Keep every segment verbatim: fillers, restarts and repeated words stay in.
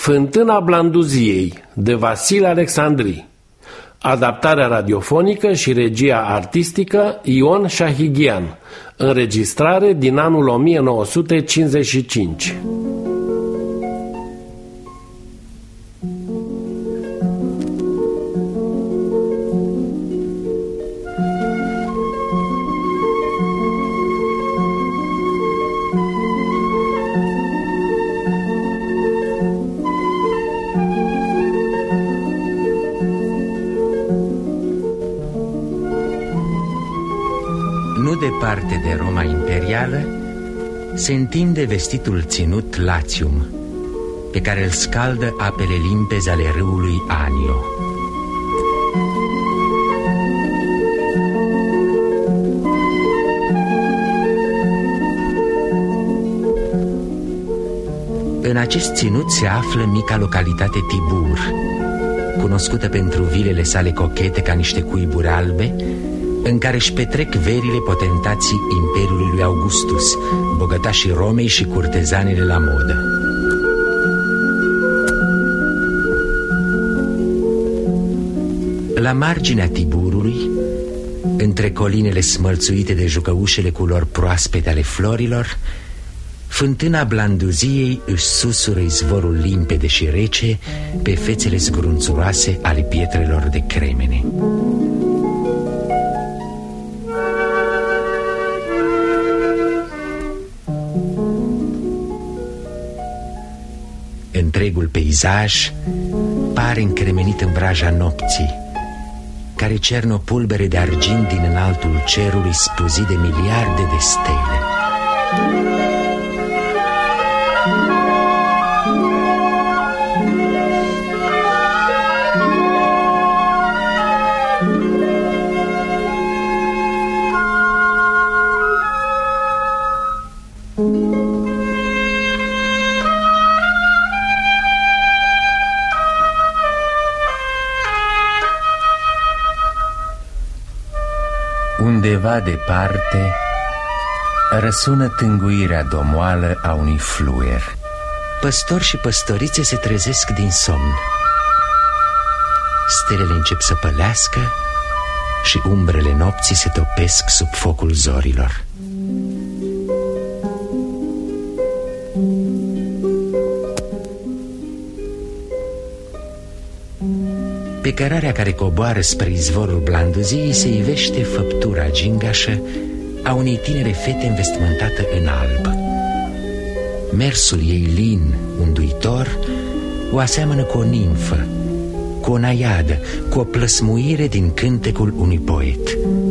Fântâna Blanduziei, de Vasile Alexandri. Adaptarea radiofonică și regia artistică Ion Șahighian. Înregistrare din anul o mie nouă sute cincizeci și cinci. Departe de Roma imperială se întinde vestitul ținut Latium, pe care îl scaldă apele limpezi ale râului Anio. În acest ținut se află mica localitate Tibur, cunoscută pentru vilele sale cochete ca niște cuiburi albe, în care își petrec verile potentații Imperiului lui Augustus, bogătașii Romei și curtezanele la modă. La marginea Tiburului, între colinele smălțuite de jucăușele culori proaspete ale florilor, fântâna Blanduziei își susură izvorul limpede și rece pe fețele zgrunțuroase ale pietrelor de cremene. Întregul peisaj pare încremenit în vraja nopții, care cernă o pulbere de argint din înaltul cerului spuzit de miliarde de stele. Undeva departe răsună tânguirea domoală a unui fluier. Păstori și păstorițe se trezesc din somn. Stelele încep să pălească și umbrele nopții se topesc sub focul zorilor. Pe cărarea care coboară spre izvorul Blanduziei se ivește făptura gingașă a unei tinere fete învestmântată în alb. Mersul ei lin, unduitor, o aseamănă cu o nimfă, cu o naiadă, cu o plăsmuire din cântecul unui poet.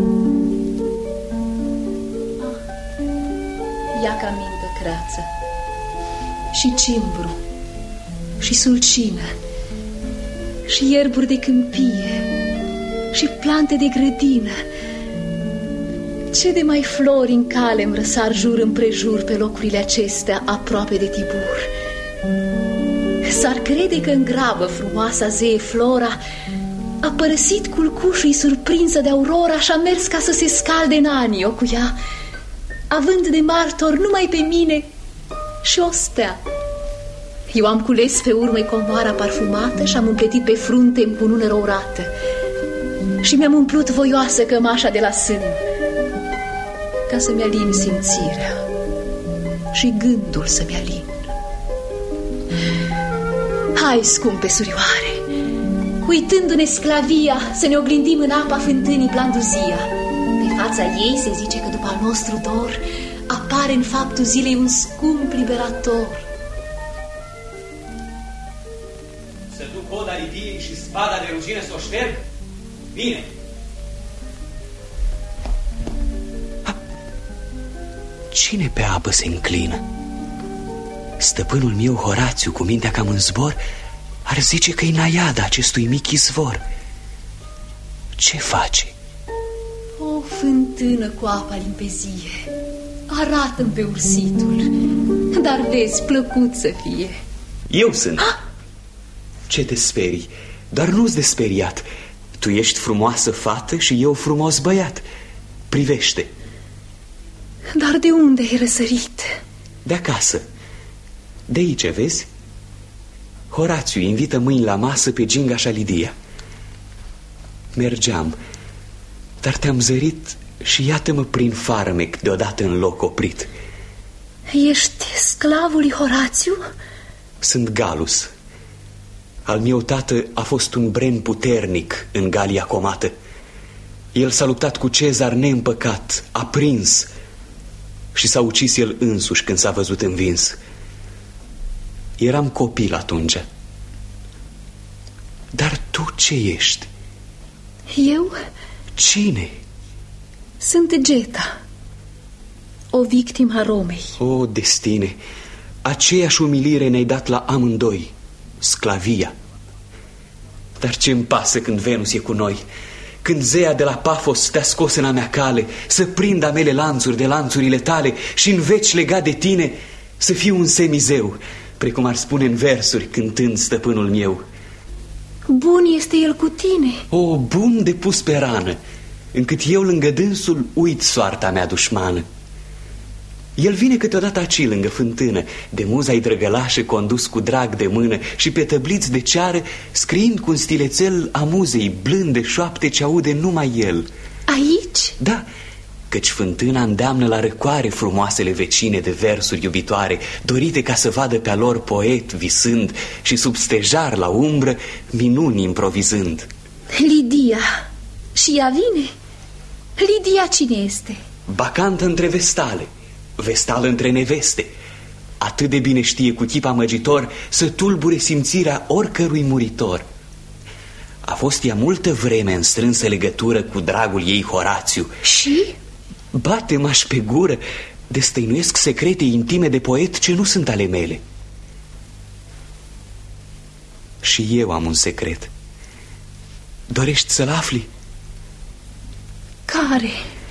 Ia ca minte, creață, și cimbru, și sulcină, și ierburi de câmpie, și plante de grădină. Ce de mai flori în cale îmi răsar jur împrejur pe locurile acestea aproape de Tibur. S-ar crede că în grabă frumoasa zeie Flora a părăsit culcușul surprinsă de aurora și a mers ca să se scalde în Anio cu ea, având de martor numai pe mine și o stea. Eu am cules pe urmă comoara parfumată și am împletit pe frunte în cunună rourată și mi-am umplut voioasă cămașa de la sân ca să-mi alin simțirea și gândul să-mi alin. Hai, scumpe surioare, uitându-ne sclavia, să ne oglindim în apa fântânii Blanduzia. Pe fața ei se zice că după al nostru dor apare în faptul zilei un scump liberator. Să duc oda Lidiei și spada de rugină să o șterg? Bine! Cine pe apă se înclină? Stăpânul meu, Horațiu, cu mintea cam în zbor, ar zice că e naiada acestui mic izvor. Ce face? O fântână cu apa limpezie, arată-mi pe ursitul, dar vezi, plăcut să fie. Eu sunt. Ha? Ce te sperii? Dar nu-ți de speriat. Tu ești frumoasă fată și eu frumos băiat. Privește. Dar de unde ai răsărit? De acasă. De aici, vezi? Horațiu invită mâini la masă pe ginga și Lidia. Mergeam, dar te-am zărit și iată-mă prin farmec deodată în loc oprit. Ești sclavul lui Horațiu? Sunt Galus. Al meu tată a fost un bren puternic în Galia Comată. El s-a luptat cu Cezar neîmpăcat, a prins și s-a ucis el însuși când s-a văzut învins. Eram copil atunci. Dar tu ce ești? Eu? Cine? Sunt Geta, o victimă a Romei. O, destine, aceeași umilire ne-ai dat la amândoi, sclavia. Dar ce-mi pasă când Venus e cu noi? Când zeia de la Pafos te-a scos în a mea cale, să prind a mele lanțuri de lanțurile tale și în veci legat de tine să fiu un semizeu, precum ar spune în versuri cântând stăpânul meu. Bun este el cu tine. O, bun de pus pe rană, încât eu lângă dânsul uit soarta mea dușmană. El vine câteodată aci lângă fântână, de muza-i drăgălașă condus cu drag de mână și pe tăbliți de ceară scriind cu un stilețel a muzei blânde șoapte ce aude numai el. Aici? Da, căci fântâna îndeamnă la răcoare frumoasele vecine de versuri iubitoare, dorite ca să vadă pe-a lor poet visând și sub stejar la umbră minuni improvizând. Lidia. Și ea vine? Lidia cine este? Bacantă între vestale, vestală între neveste. Atât de bine știe cu chip amăgitor să tulbure simțirea oricărui muritor. A fost ea multă vreme în strânsă legătură cu dragul ei Horațiu. Și? Bate-m-aș pe gură, destăinuiesc secrete intime de poet ce nu sunt ale mele. Și eu am un secret. Dorești să-l afli? Care?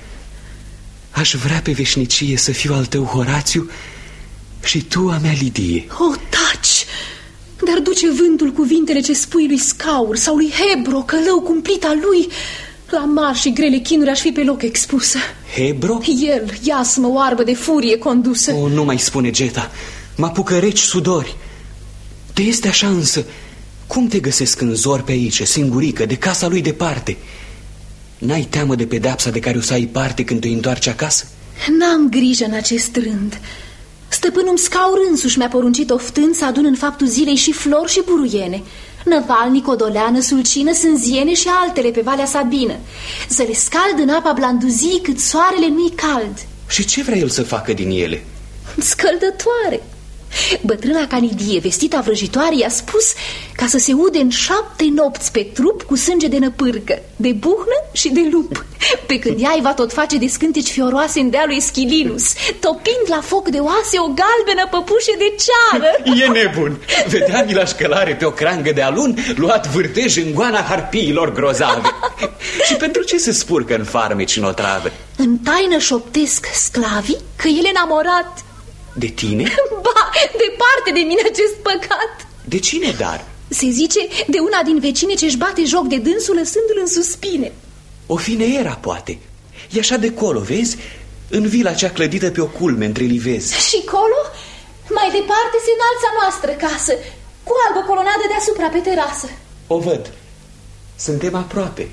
Aș vrea pe veșnicie să fiu al tău Horațiu și tu a mea Lidie. O, taci! Dar duce vântul cuvintele ce spui lui Scaur sau lui Hebro, călău cumplita lui. La mari și grele chinuri aș fi pe loc expusă. Hebro? El, iasmă oarbă de furie condusă. O, nu mai spune, Geta, mă apucă reci sudori. Te este așa însă, cum te găsesc în zor pe aici, singurică, de casa lui departe? N-ai teamă de pedeapsa de care o să ai parte când te întoarci acasă? N-am grijă în acest rând. Stăpânul Scaur însuși mi-a poruncit oftând să adun în faptul zilei și flori și buruiene, năvalnic, odoleană, sulcină, sânziene și altele pe Valea Sabină, să le scald în apa blanduzii cât soarele nu-i cald. Și ce vrea el să facă din ele? Scăldătoare. Bătrâna Canidie, vestita vrăjitoare, i-a spus ca să se ude în șapte nopți pe trup cu sânge de năpârcă, de buhnă și de lup, pe când ea îi va tot face de scânteci fioroase în dealul Eschilinus, topind la foc de oase o galbenă păpușă de ceară. E nebun! Vedea-mi la șcălare pe o creangă de alun, luat vârtej în goana harpiilor grozave. Și pentru ce se spurcă în farmeci în otravă? În taină șoptesc sclavii că el e enamorat. De tine? Ba, departe de mine acest păcat. De cine, dar? Se zice de una din vecine ce-și bate joc de dânsul lăsându-l în suspine. O fi Neera, poate. E așa de colo, vezi? În vila cea clădită pe o culme între livezi. Și colo? Mai departe se înalța noastră casă, cu albă colonadă deasupra pe terasă. O văd. Suntem aproape.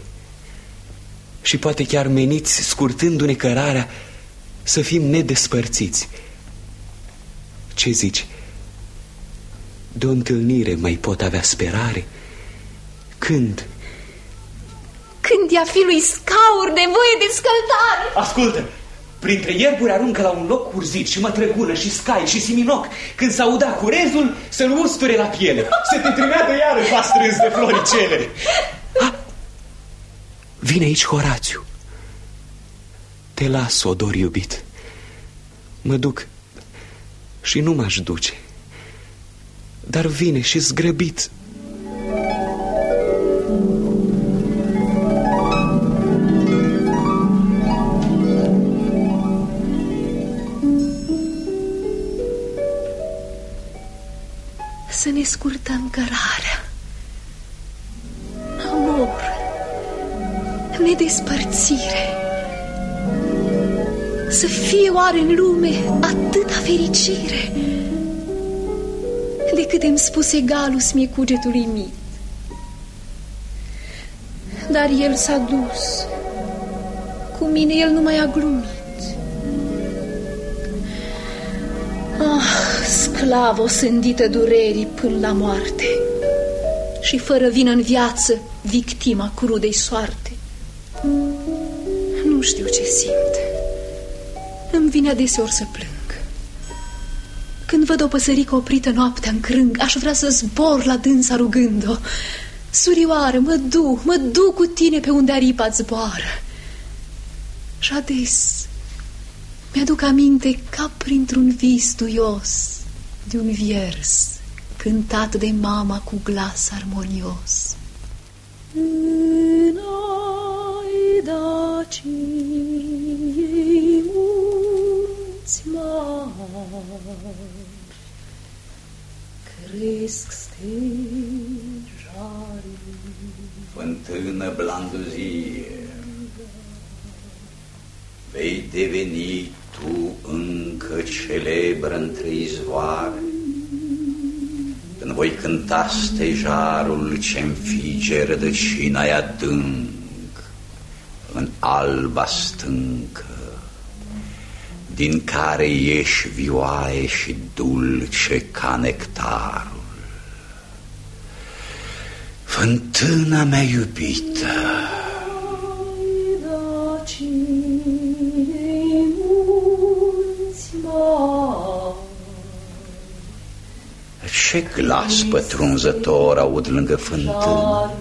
Și poate chiar meniți, scurtându-ne cărarea, să fim nedespărțiți. Ce zici? De o întâlnire mai pot avea sperare? Când? Când i-a fi lui Scaur nevoie de scăldare. Ascultă! Printre ierburi aruncă la un loc curzit și mătrăgună și scai și siminoc. Când s-auda curezul, să-l usture la piele. Se te trimeadă iară va strâns de floricele. Ha! Vine aici Horațiu. Te las, odor iubit. Mă duc și nu m-aș duce, dar vine și zgrăbit. Să ne scurtăm cărarea. Amor, nedespărțire. Să fie oare în lume atâta fericire? decât îmi spuse Galus mie cugetului mit. Dar el s-a dus. Cu mine el nu mai a glumit. Ah, sclavă osândită durerii până la moarte și fără vină în viață, victima crudei soarte. Nu știu ce simt. Îmi vine adeseori să plâng. Când văd o păsărică oprită noaptea în crâng, aș vrea să zbor la dânsa rugând-o: surioară, mă duc, mă duc cu tine pe unde aripa zboară. Și ades mi-aduc aminte ca printr-un vis duios de un viers cântat de mama cu glas armonios. În aida ciei munți mari cresc stejari. Fântână blanduzie, vei deveni tu încă celebră între izvoare, când voi cânta stejarul ce înfige rădăcina-i adânc în alba stâncă, din care ieși vioaie și dulce ca nectarul. Fântâna mea iubită, ce glas pătrunzător aud lângă fântână!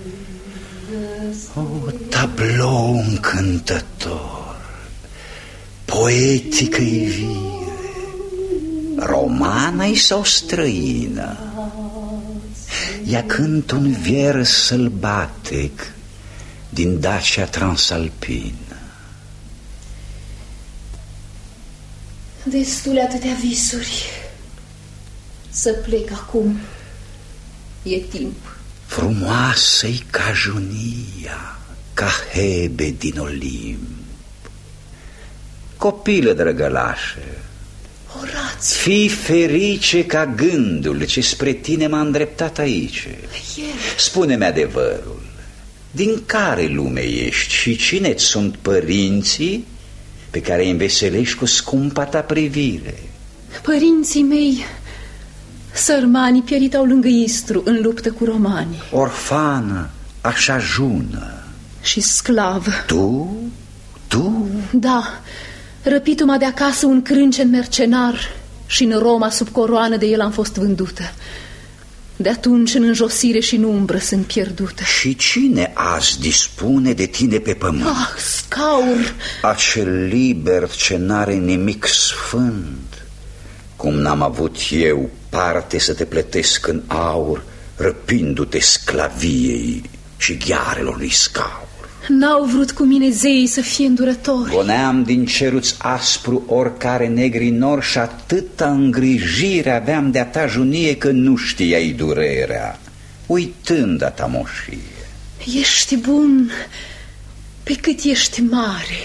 O, tablou încântător, poetică ivire, romană-i sau străină? Ea cântă un vers sălbatic din Dacia transalpină. Destule atâtea visuri. Să plec acum. E timp. Frumoasă-i ca Junia, ca Hebe din Olimp. Copilă drăgălașă, Horațiu, fii ferice ca gândul ce spre tine m-a îndreptat aici. El. Spune-mi adevărul, din care lume ești și cine-ți sunt părinții pe care îi înveselești cu scumpa ta privire? Părinții mei sărmani pieritau lângă Istru în luptă cu romanii. Orfană, așa jună. Și sclavă. Tu? Tu? Da, răpitu-mă de acasă un crâncen mercenar și în Roma sub coroană de el am fost vândută. De atunci în înjosire și în umbră sunt pierdută. Și cine azi dispune de tine pe pământ? Ah, scaur! Acel liber ce n-are nimic sfânt, cum n-am avut eu parte să te plătesc în aur, răpindu-te sclaviei și ghearelor lui scaur. N-au vrut cu mine zeii să fie îndurători. Goneam din ceruț aspru oricare negri nor și atâta îngrijire aveam de-a ta junie că nu știai durerea, uitând a ta moșie. Ești bun pe cât ești mare.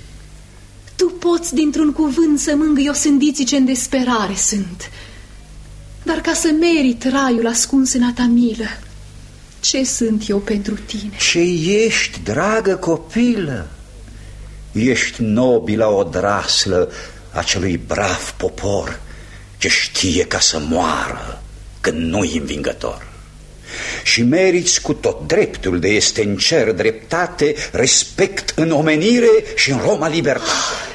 Tu poți dintr-un cuvânt să mângâi osândiții ce în desperare sunt. Dar ca să merit raiul ascuns în a ta milă, ce sunt eu pentru tine? Ce ești, dragă copilă? Ești nobila odraslă acelui brav popor ce știe ca să moară când nu-i învingător. Și meriți cu tot dreptul de este în cer dreptate, respect în omenire și în Roma libertate.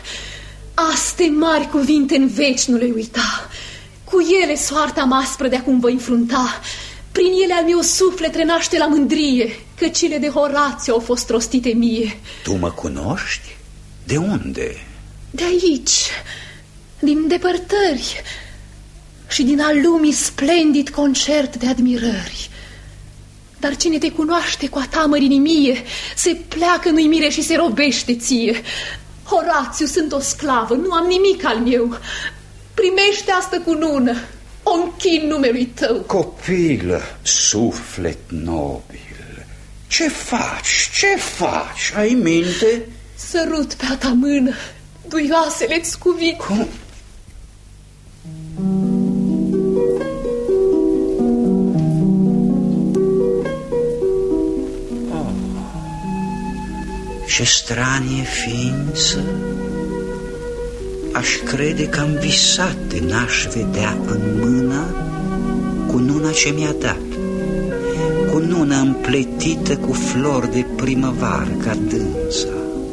Aste mari cuvinte în veci nu le uita. Cu ele soarta aspră de acum voi înfrunta. Prin ele al meu suflet renaște la mândrie, că cele de Horațiu au fost rostite mie. Tu mă cunoști? De unde? De aici, din depărtări și din al lumii splendid concert de admirări. Dar cine te cunoaște cu a ta mărinimie se pleacă în uimire și se robește ție. Horațiu, sunt o sclavă, nu am nimic al meu. Primește asta cunună, o închin numelui tău. Copilă, suflet nobil, ce faci, ce faci, ai minte? Sărut pe a ta mână, duioasele-ți cuvinte. Cum? Ce stranie ființă! Aș crede că am visat de n-aș vedea în mână cununa ce mi-a dat, cununa împletită cu flori de primăvară ca dânsa.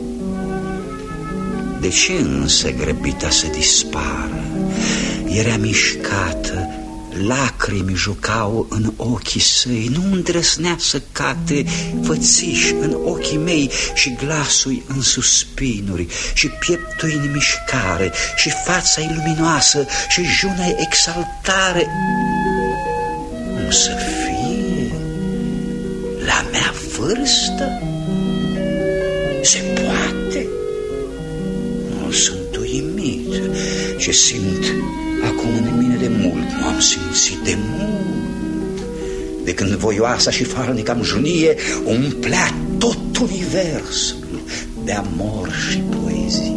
De ce însă grăbita să dispară? Era mișcată, lacrimi jucau în ochii săi, nu îndrăznea să cate fățiș în ochii mei și glasul în suspinuri și pieptul în mișcare și fața-i luminoasă și juna-i exaltare. Cum să fie la mea vârstă? Se poate? Nu sunt uimit și simt acum în mine de mult, nu am simțit de mult. De când voioasa și falnica înjunie umplea tot universul de amor și poezie.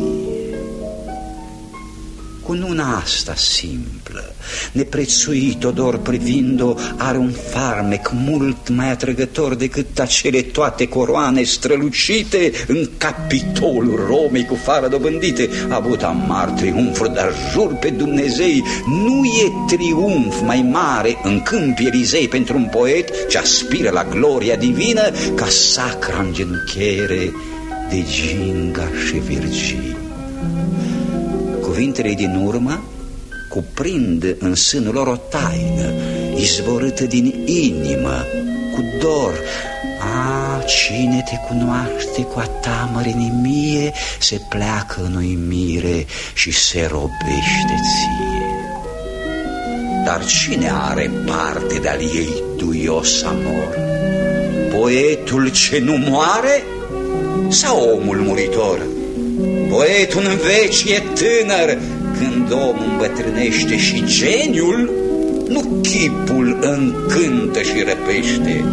Cununa asta simplă, neprețuit odor privind-o, are un farmec mult mai atrăgător decât acele toate coroane strălucite în Capitolul Romei cu fară dobândite. A avut amar triumfuri, dar jur pe Dumnezei, nu e triumf mai mare în câmpii Elizei pentru un poet ce aspiră la gloria divină ca sacra îngenunchiere de Ginga și Virgil. Cuvintele din urmă cuprind în sânul lor o taină izvorâtă din inimă, cu dor. A, cine te cunoaște cu a ta mărinimie, se pleacă în uimire și se robește ție. Dar cine are parte de-al ei duios amor? Poetul ce nu moare sau omul muritor? Poetul în veci e tânăr, când omul îmbătrânește și geniul, nu chipul încântă și răpește.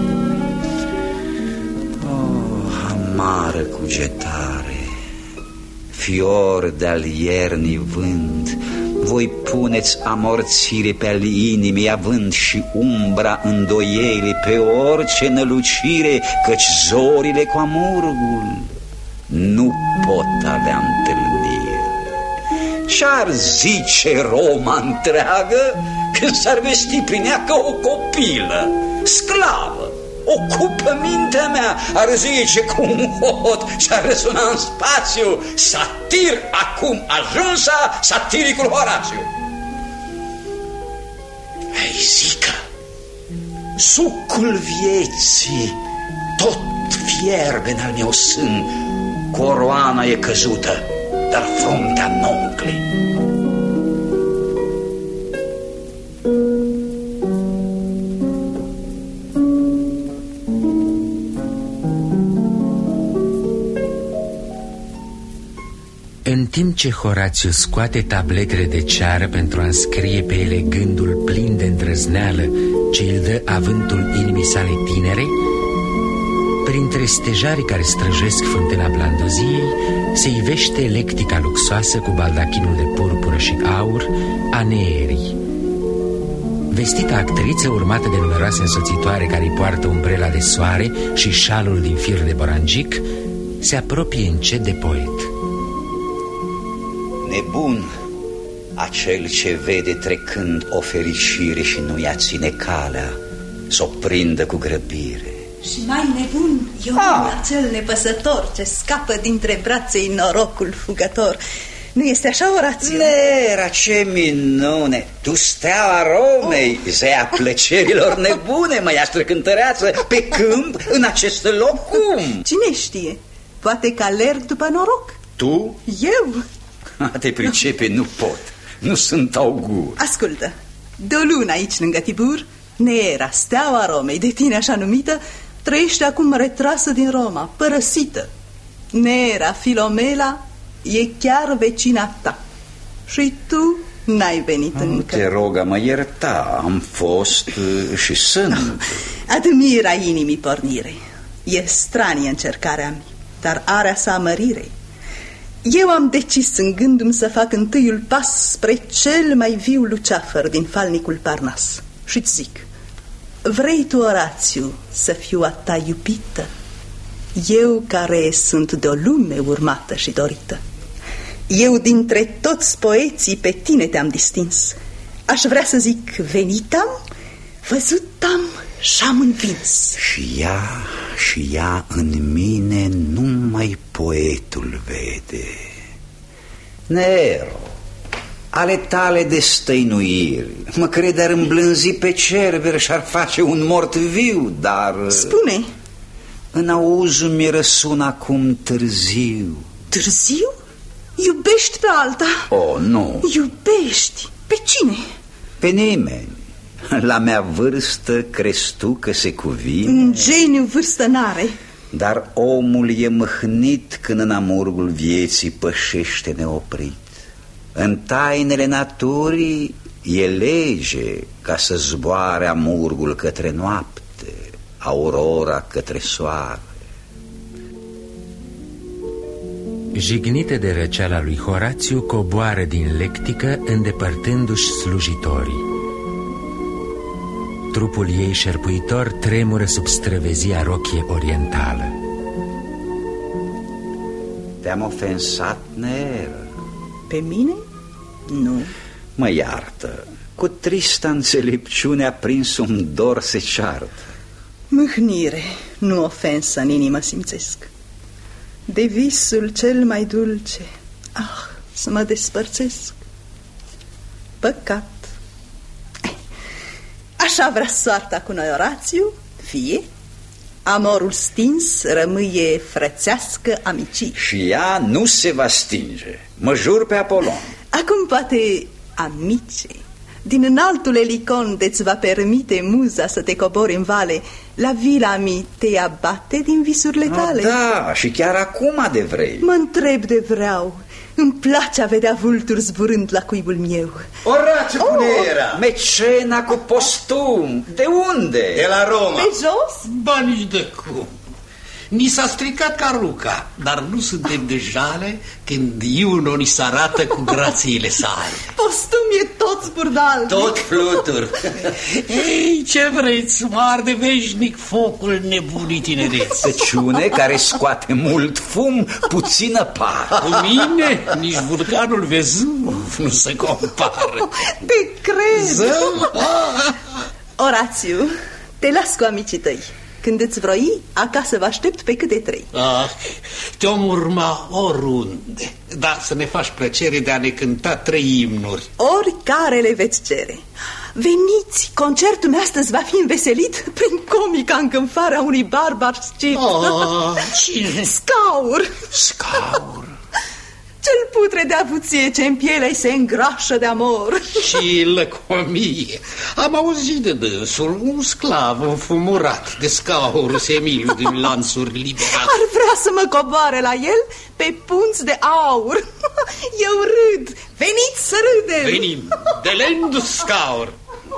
Oh, amară cugetare, fior de-al iernii vânt, voi puneți amorțire pe-al inimii, având și umbra îndoielii pe orice nălucire, căci zorile cu amurgul nu pot avea întâlnire. Ce-ar zice Roma întreagă când s-ar vesti prin ea ca o copilă, sclavă? Ocupă mintea mea, ar zice cu un hot și ar răsuna în spațiu: satir acum ajunsa, satiricul Horațiu. Ei, zică, sucul vieții tot fierbe în al meu sân, coroana e căzută, dar fruntea n-o umpli. În timp ce Horațiu scoate tabletele de ceară pentru a înscrie pe ele gândul plin de îndrăzneală ce îl dă avântul inimii sale tinere, printre stejarii care străjesc fântâna Blanduziei se ivește lectica luxoasă cu baldachinul de purpură și aur a Neerii. Vestita actriță, urmată de numeroase însoțitoare care îi poartă umbrela de soare și șalul din fir de borangic, se apropie încet de poet. Nebun acel ce vede trecând o fericire și nu ia ține calea, s-o prindă cu grăbire. Și mai nebun e ah. acel nepăsător ce scapă dintre braței norocul fugător. Nu este așa, Horațiu? Nera, ce minune! Tu, steaua Romei, zea plăcerilor nebune, măiastră cântăreață, pe câmp, în acest loc, cum? Cine știe? Poate că alerg după noroc. Tu? Eu? A, te pricepe, nu pot. Nu sunt augur. Ascultă, de o lună aici lângă Tibur, Neera, steaua Romei, de tine așa numită, trăiește acum retrasă din Roma, părăsită. Neera, Filomela, e chiar vecina ta. Și tu n-ai venit Am, încă. Te rog, mă ierta, am fost și sunt. Admira inimii pornire. E stranie încercarea mea, dar are a sa mărire. Eu am decis în gândul să fac întâiul pas spre cel mai viu luceafăr din falnicul Parnas. Și-ți zic, vrei tu, Horațiu, să fiu a ta iubită? Eu care sunt de o lume urmată și dorită, eu dintre toți poeții pe tine te-am distins. Aș vrea să zic, venit-am, văzut-am și-am învins. Și ea, și ea în mine numai poetul vede. Nero, ale tale destăinuiri mă crede ar îmblânzi pe cerber și ar face un mort viu, dar... Spune. În auzul mi răsună acum târziu. Târziu? Iubești pe alta? Oh, nu. Iubești? Pe cine? Pe nimeni. La mea vârstă crezi tu că se cuvine? Un geniu vârstă n-are. Dar omul e mâhnit când în amurgul vieții pășește neoprit. În tainele naturii e lege ca să zboare amurgul către noapte, aurora către soare. Jignite de răceala lui Horațiu, coboară din lectică, îndepărtându-și slujitorii. Trupul ei șerpuitor tremură sub străvezia rochie orientală. Te-am ofensat, Nero? Pe mine? Nu. Mă iartă. Cu trista înțelepciune aprins un dor se ceartă. Mâhnire, nu ofensă în inimă simțesc. De visul cel mai dulce, ah, să mă despărțesc. Păcat. Așa vrea soarta cu noi, Orațiu, fie. Amorul stins rămâie frățească amicii. Și ea nu se va stinge, mă jur pe Apolon. Acum poate, amice, din înaltul elicon de-ți va permite muza să te cobori în vale, la vila mi te abate din visurile tale. Oh, da, și chiar acum de vrei. Mă întreb de vreau. Îmi place a vedea vulturi zburând la cuibul meu. Orațiu, oh! Era mecena cu postum. De unde? De la Roma. Pe jos? Ba, nici de cum. Ni s-a stricat caruca, dar nu suntem de jale când Iuno ni se arată cu grațiile sale. Postum e tot zburdal. Tot flutur. Ei, ce vreți, mă arde veșnic focul nebunii tinereți. Săciune care scoate mult fum, puțină par. Cu mine, nici vulcanul Vezuv nu se compară. Te cred. Zău? Orațiu, te las cu amicii tăi. Când îți vroi, acasă vă aștept pe câte trei. Ah, te-om urma oriunde, dar să ne faci plăcere de a ne cânta trei imnuri. Oricare le veți cere. Veniți, concertul meu astăzi va fi înveselit prin comica încânfarea unui barbar scip. Oh, cine? Scaur. Scaur. Cel putre de avuție ce în pielea se îngrașă de amor. Și lăcomie. Am auzit de dânsul, un sclav înfumurat de Scaurus Emiliu din lanțuri liberate. Ar vrea să mă coboare la el pe punți de aur. Eu râd. Veniți să râdem. Venim, delendus Scaur.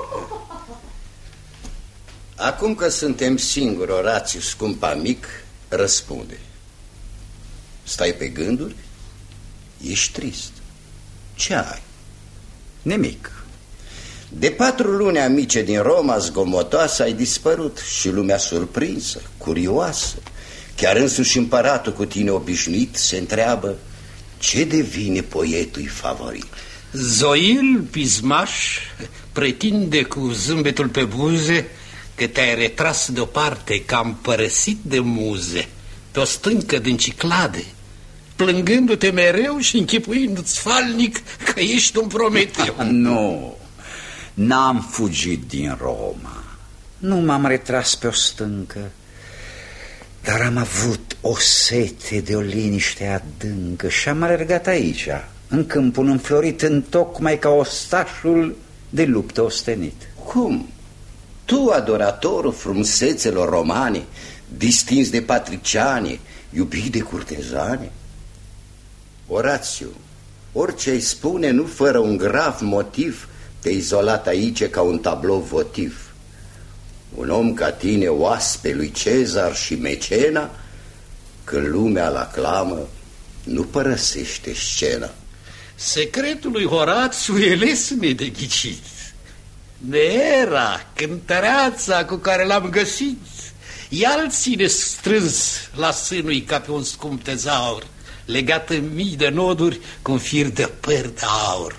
Acum că suntem singuri, Orațiu, scump amic, răspunde. Stai pe gânduri? Ești trist. Ce ai? Nimic. De patru luni, amice, din Roma zgomotoasă ai dispărut și lumea surprinsă, curioasă. Chiar însuși împăratul cu tine obișnuit se întreabă ce devine poetului favorit. Zoil Pismaș pretinde cu zâmbetul pe buze că te-ai retras deoparte, că am părăsit de muze pe o stâncă din Ciclade, plângându-te mereu și închipuindu-ți falnic că ești un Prometeu. Nu, n-am fugit din Roma, nu m-am retras pe o stâncă, dar am avut o sete de o liniște adâncă și am alergat aici, în câmpul înflorit, întocmai ca ostașul de luptă ostenit. Cum? Tu, adoratorul frumusețelor romane, distins de patriciane, iubit de curtezane? Orațiu, orice ai spune, nu fără un grav motiv, te-ai izolat aici ca un tablou votiv. Un om ca tine, oaspe lui Cezar și Mecena, când lumea îl aclamă, nu părăsește scena. Secretul lui Horațiu e lesne de ghicit. Neera, cântăreața cu care l-am găsit, El ține strâns la sânui ca pe un scump tezaur, legat în mii de noduri cu un fir de păr de aur.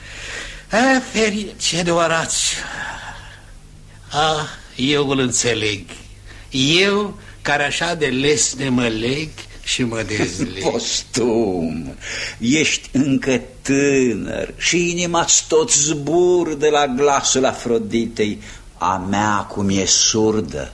A, ferice de Orațiu! Ah, eu îl înțeleg. Eu, care așa de lesne mă leg și mă dezleg. Postum, ești încă tânăr și inima-ți tot zbur de la glasul Afroditei. A mea acum e surdă.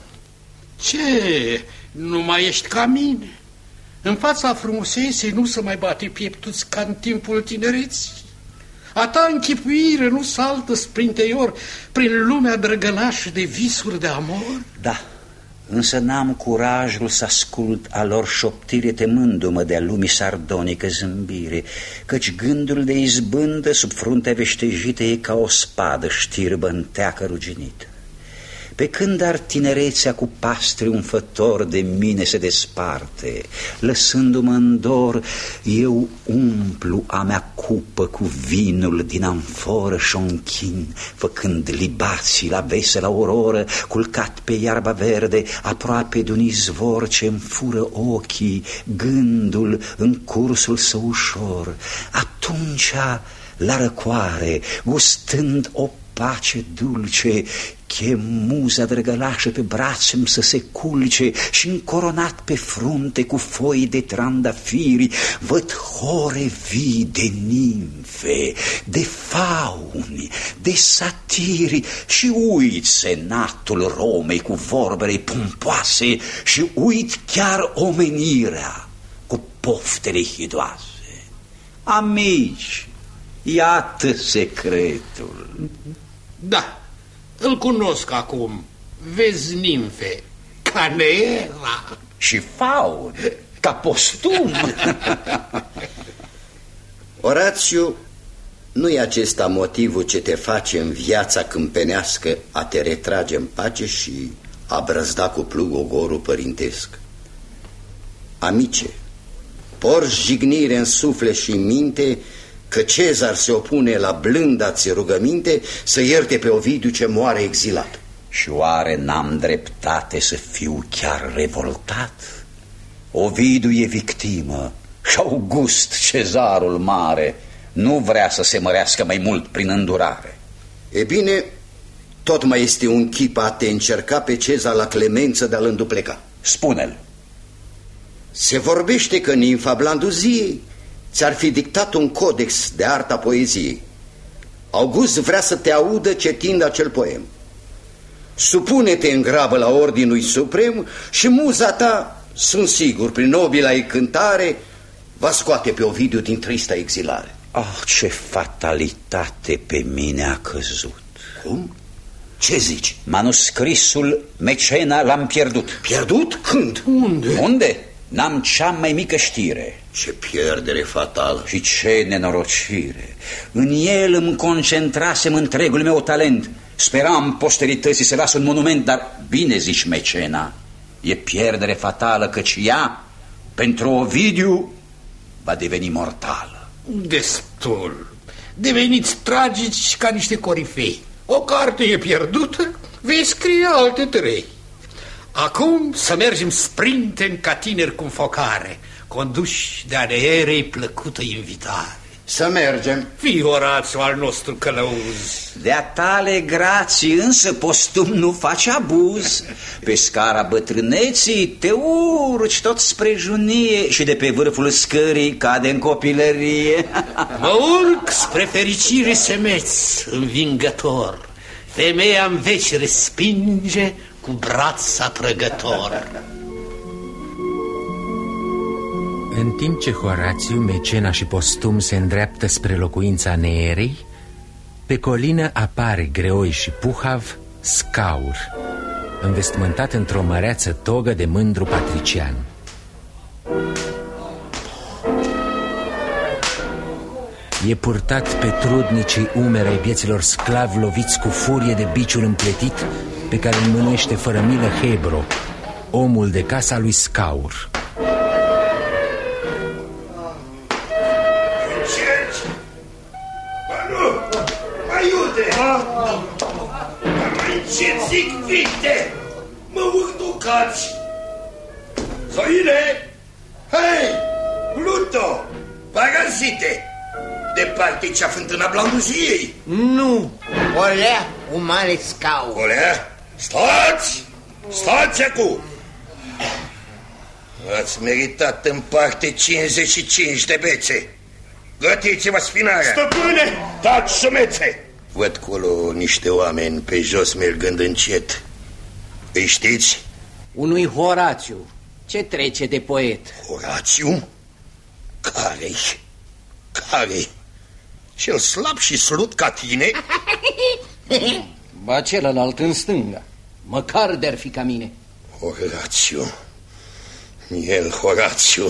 Ce? Nu mai ești ca mine? În fața frumuseței nu se mai bate pieptuți ca în timpul tinereții. A ta închipuire nu saltă sprinteior prin lumea drăgălașă de visuri de amor? Da, însă n-am curajul să ascult a lor șoptire, temându-mă de-a lumii sardonică zâmbire, căci gândul de izbândă sub fruntea veștejită e ca o spadă știrbă în teacă ruginită. Pe când ar tinerețea cu pastre umfător de mine se desparte, lăsându-mă în dor, eu umplu a mea cupă cu vinul din amforă și o închin, făcând libații la vesela auroră, culcat pe iarba verde, aproape de un izvor ce-mi fură ochii, gândul în cursul său ușor. Atunci, la răcoare, gustând o pace dulce, chem muza drăgălașă pe brațe-mi să se culce și încoronat pe frunte cu foi de trandafiri văd hore vii de nimfe, de fauni, de satiri și uit senatul Romei cu vorbele pompoase și uit chiar omenirea cu poftele hidoase. Amici, iată secretul. Da, îl cunosc acum. Vezi nimfe ca Neera și faun ca Postum. Orațiu, nu e acesta motivul ce te face în viața câmpenească a te retrage în pace și a brăzda cu plug ogorul părintesc? Amice, porți jignire în suflet și în minte că Cezar se opune la blânda-ți rugăminte să ierte pe Ovidiu ce moare exilat. Și oare n-am dreptate să fiu chiar revoltat? Ovidiu e victimă și August, cezarul mare, nu vrea să se mărească mai mult prin îndurare. E bine, tot mai este un chip a te încerca pe Cezar la clemență de a-l îndupleca. Spune-l. Se vorbește că nimfa Blanduziei ți-ar fi dictat un codex de arta poeziei. August vrea să te audă citind acel poem. Supune-te în grabă la ordinul suprem și muza ta, sunt sigur, prin nobila ei cântare, va scoate pe Ovidiu din trista exilare. Oh, ce fatalitate pe mine a căzut. Cum? Ce zici? Manuscrisul Mecena l-am pierdut. Pierdut? Când? Unde? Unde? N-am cea mai mică știre. Ce pierdere fatală. Și ce nenorocire. În el îmi concentrasem întregul meu talent. Speram posterității să lasă un monument, dar bine zici, Mecena, e pierdere fatală, căci ea, pentru Ovidiu, va deveni mortală. Destul. Deveniți tragici ca niște corifei. O carte e pierdută, vei scrie alte trei. Acum să mergem sprinten ca tineri cu focare, conduși de Neerei plăcută invitare. Să mergem. Fii, Orațiu, al nostru călăuz. De-a tale grații însă, Postum, nu faci abuz. Pe scara bătrâneții te urci tot spre junie și de pe vârful scării cade în copilărie. Mă urc spre fericire semeț, învingător. Femeia în veci respinge cu braț atrăgător. În timp ce Horațiu, Mecena și Postum se îndreaptă spre locuința Neerei, pe colină apare greoi și puhav Scaur, învestmântat într-o măreață togă de mândru patrician. E purtat pe trudnicii umeri ai vieților sclavi loviți cu furie de biciul împletit pe care îl mânuiește fără milă Hebro, omul de casa lui Scaur. Ce zic, vite? mă urducați! Zoile! Hei! Pluto! Parazite! Departe cea fântâna blanduziei! Nu! Olea, un mare scaun! Olea? Stați! Stați acum! Ați meritat în parte cincizeci și cinci de bețe. Gătiți-vă spinarea! Stăpâne! Taci sumețe! Văd colo niște oameni pe jos mergând încet. Îi știți? Unui Horațiu. Ce trece de poet? Horațiu? Care-i? Care-i? Cel slab și slut ca tine? Ba celălalt în stânga. Măcar de-ar fi ca mine. Horațiu. El, Horațiu.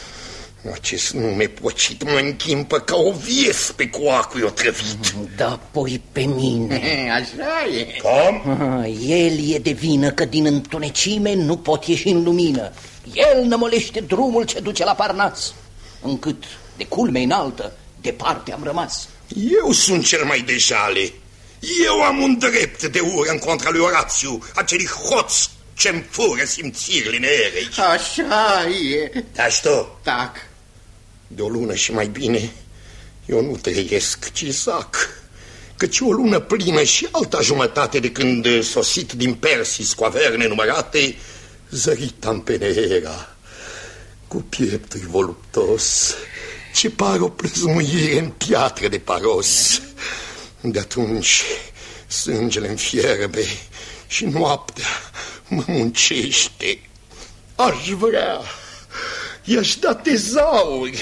Acest nume pocit mă închimpă ca o viespe cu acul otrăvit. Da, poi pe mine. Așa e. Cum? El e de vină că din întunecime nu pot ieși în lumină. El nămălește drumul ce duce la Parnas, încât, de culme înaltă, departe am rămas. Eu sunt cel mai de jale. Eu am un drept de ură în contra lui Horațiu, acelui hoț ce-mi fură simțirile neerei. Așa e. Taci tu? Tac. De o lună și mai bine, eu nu trăiesc, ci zac. Căci o lună plină și alta jumătate de când sosit din Persis cu averne numărate, zărit-am pe Neera, cu pieptul voluptos, ce pare o plăzmuire în piatră de paros. De atunci sângele-mi fierbe și noaptea mă muncește. Aș vrea, i-aș da tezauri,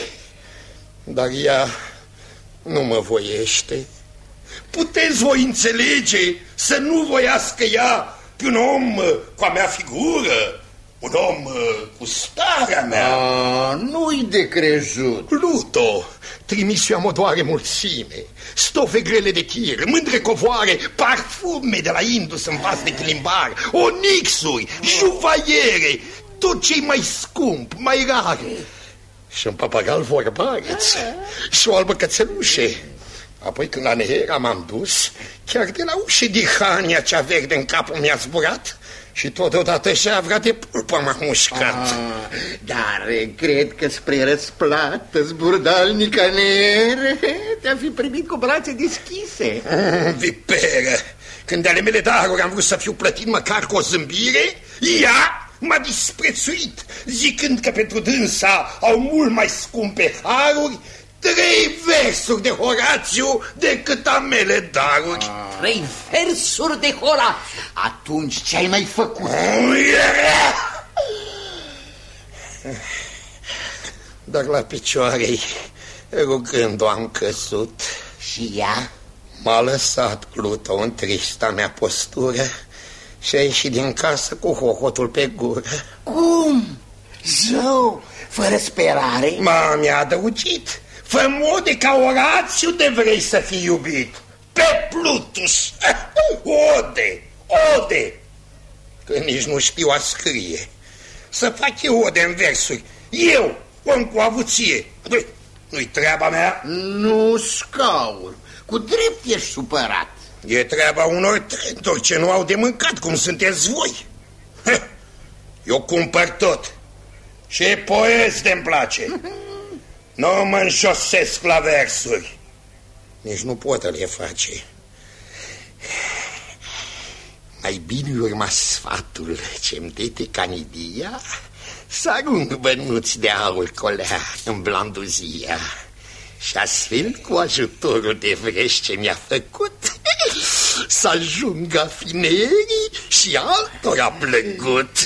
dar ea nu mă voiește. Puteți voi înțelege să nu voiască ea pe un om cu a mea figură, un om cu starea mea? A, nu-i de crezut. Pluto, trimis eu am o doare mulțime, stofe grele de tir, mândre covoare, parfume de la Indus în vas de chilimbar, onixuri, juvaiere, tot ce-i mai scump, mai rare. Și un papagal vorbareț și o albă cățelușe. Apoi când la Neera m-am dus, chiar de la ușe dihania cea verde în capul mi-a zburat și totodată șavra de pulpă m-a mușcat. Ah, dar cred că spre răsplată, zburdalnica Neere, te-a fi primit cu brațe deschise. Mm, viperă, când de ale mele daruri am vrut să fiu plătit măcar cu o zâmbire, ea m-a disprețuit, zicând că pentru dânsa au mult mai scumpe haruri trei versuri de Horațiu decât a mele daruri. Ah. Trei versuri de Horațiu? Atunci ce-ai mai făcut? Dar la picioare-i, rugând-o, am căzut. Și ea? M-a lăsat Pluto în trista mea postură și a ieșit din casă cu hohotul pe gură. Cum? Zău, fără sperare? M-a mi-a adăugit. Fă mode ca Horațiu de vrei să fii iubit. Pe Plutus. Ode, ode. Că nici nu știu a scrie. Să fac eu ode în versuri. Eu, om cu avuție. Nu-i treaba mea? Nu, scaun. Cu drept ești supărat. E treaba unor trentori ce nu au de mâncat, cum sunteți voi. Eu cumpăr tot. Și poezi de-mi place. Nu mă înșosesc la versuri. Nici nu pot le face. Mai bine urma sfatul ce-mi dete Canidia să arunc bănuți de aur colea în blanduzia și astfel, cu ajutorul de vrești ce mi-a făcut, să ajungă a fi Neerii și altora plăcut.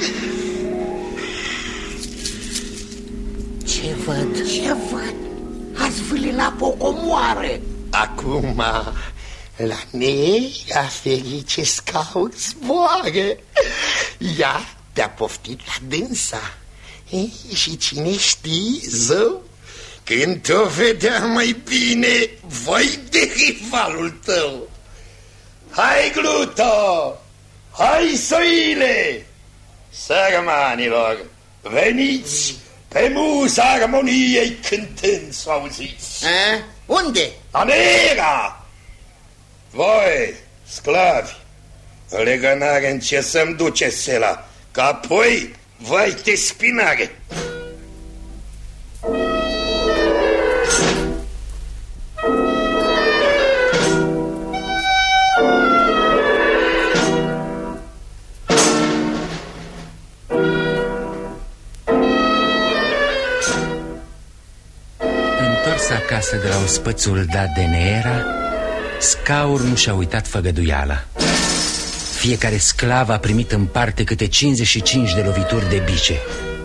Ce văd? Ce văd? Ați vâlit o comoară. Acum, la Neera ferice scaun zboară. Ea te-a poftit la dânsa. Ei, și cine știe, zău, când te-o vedea mai bine, vai de rivalul tău. Hai, Gluto! Hai, Soile! Sărmanilor, veniți pe muza armoniei cântând să auziți. A? Unde? La Neera! Voi, sclavi, Legănare, în ce să-mi duce sela, că apoi vai te spinare. Întors acasă de la ospățul dat de Neera, Scaur nu și-a uitat făgăduiala. Fiecare sclav a primit în parte câte cincizeci și cinci de lovituri de bice.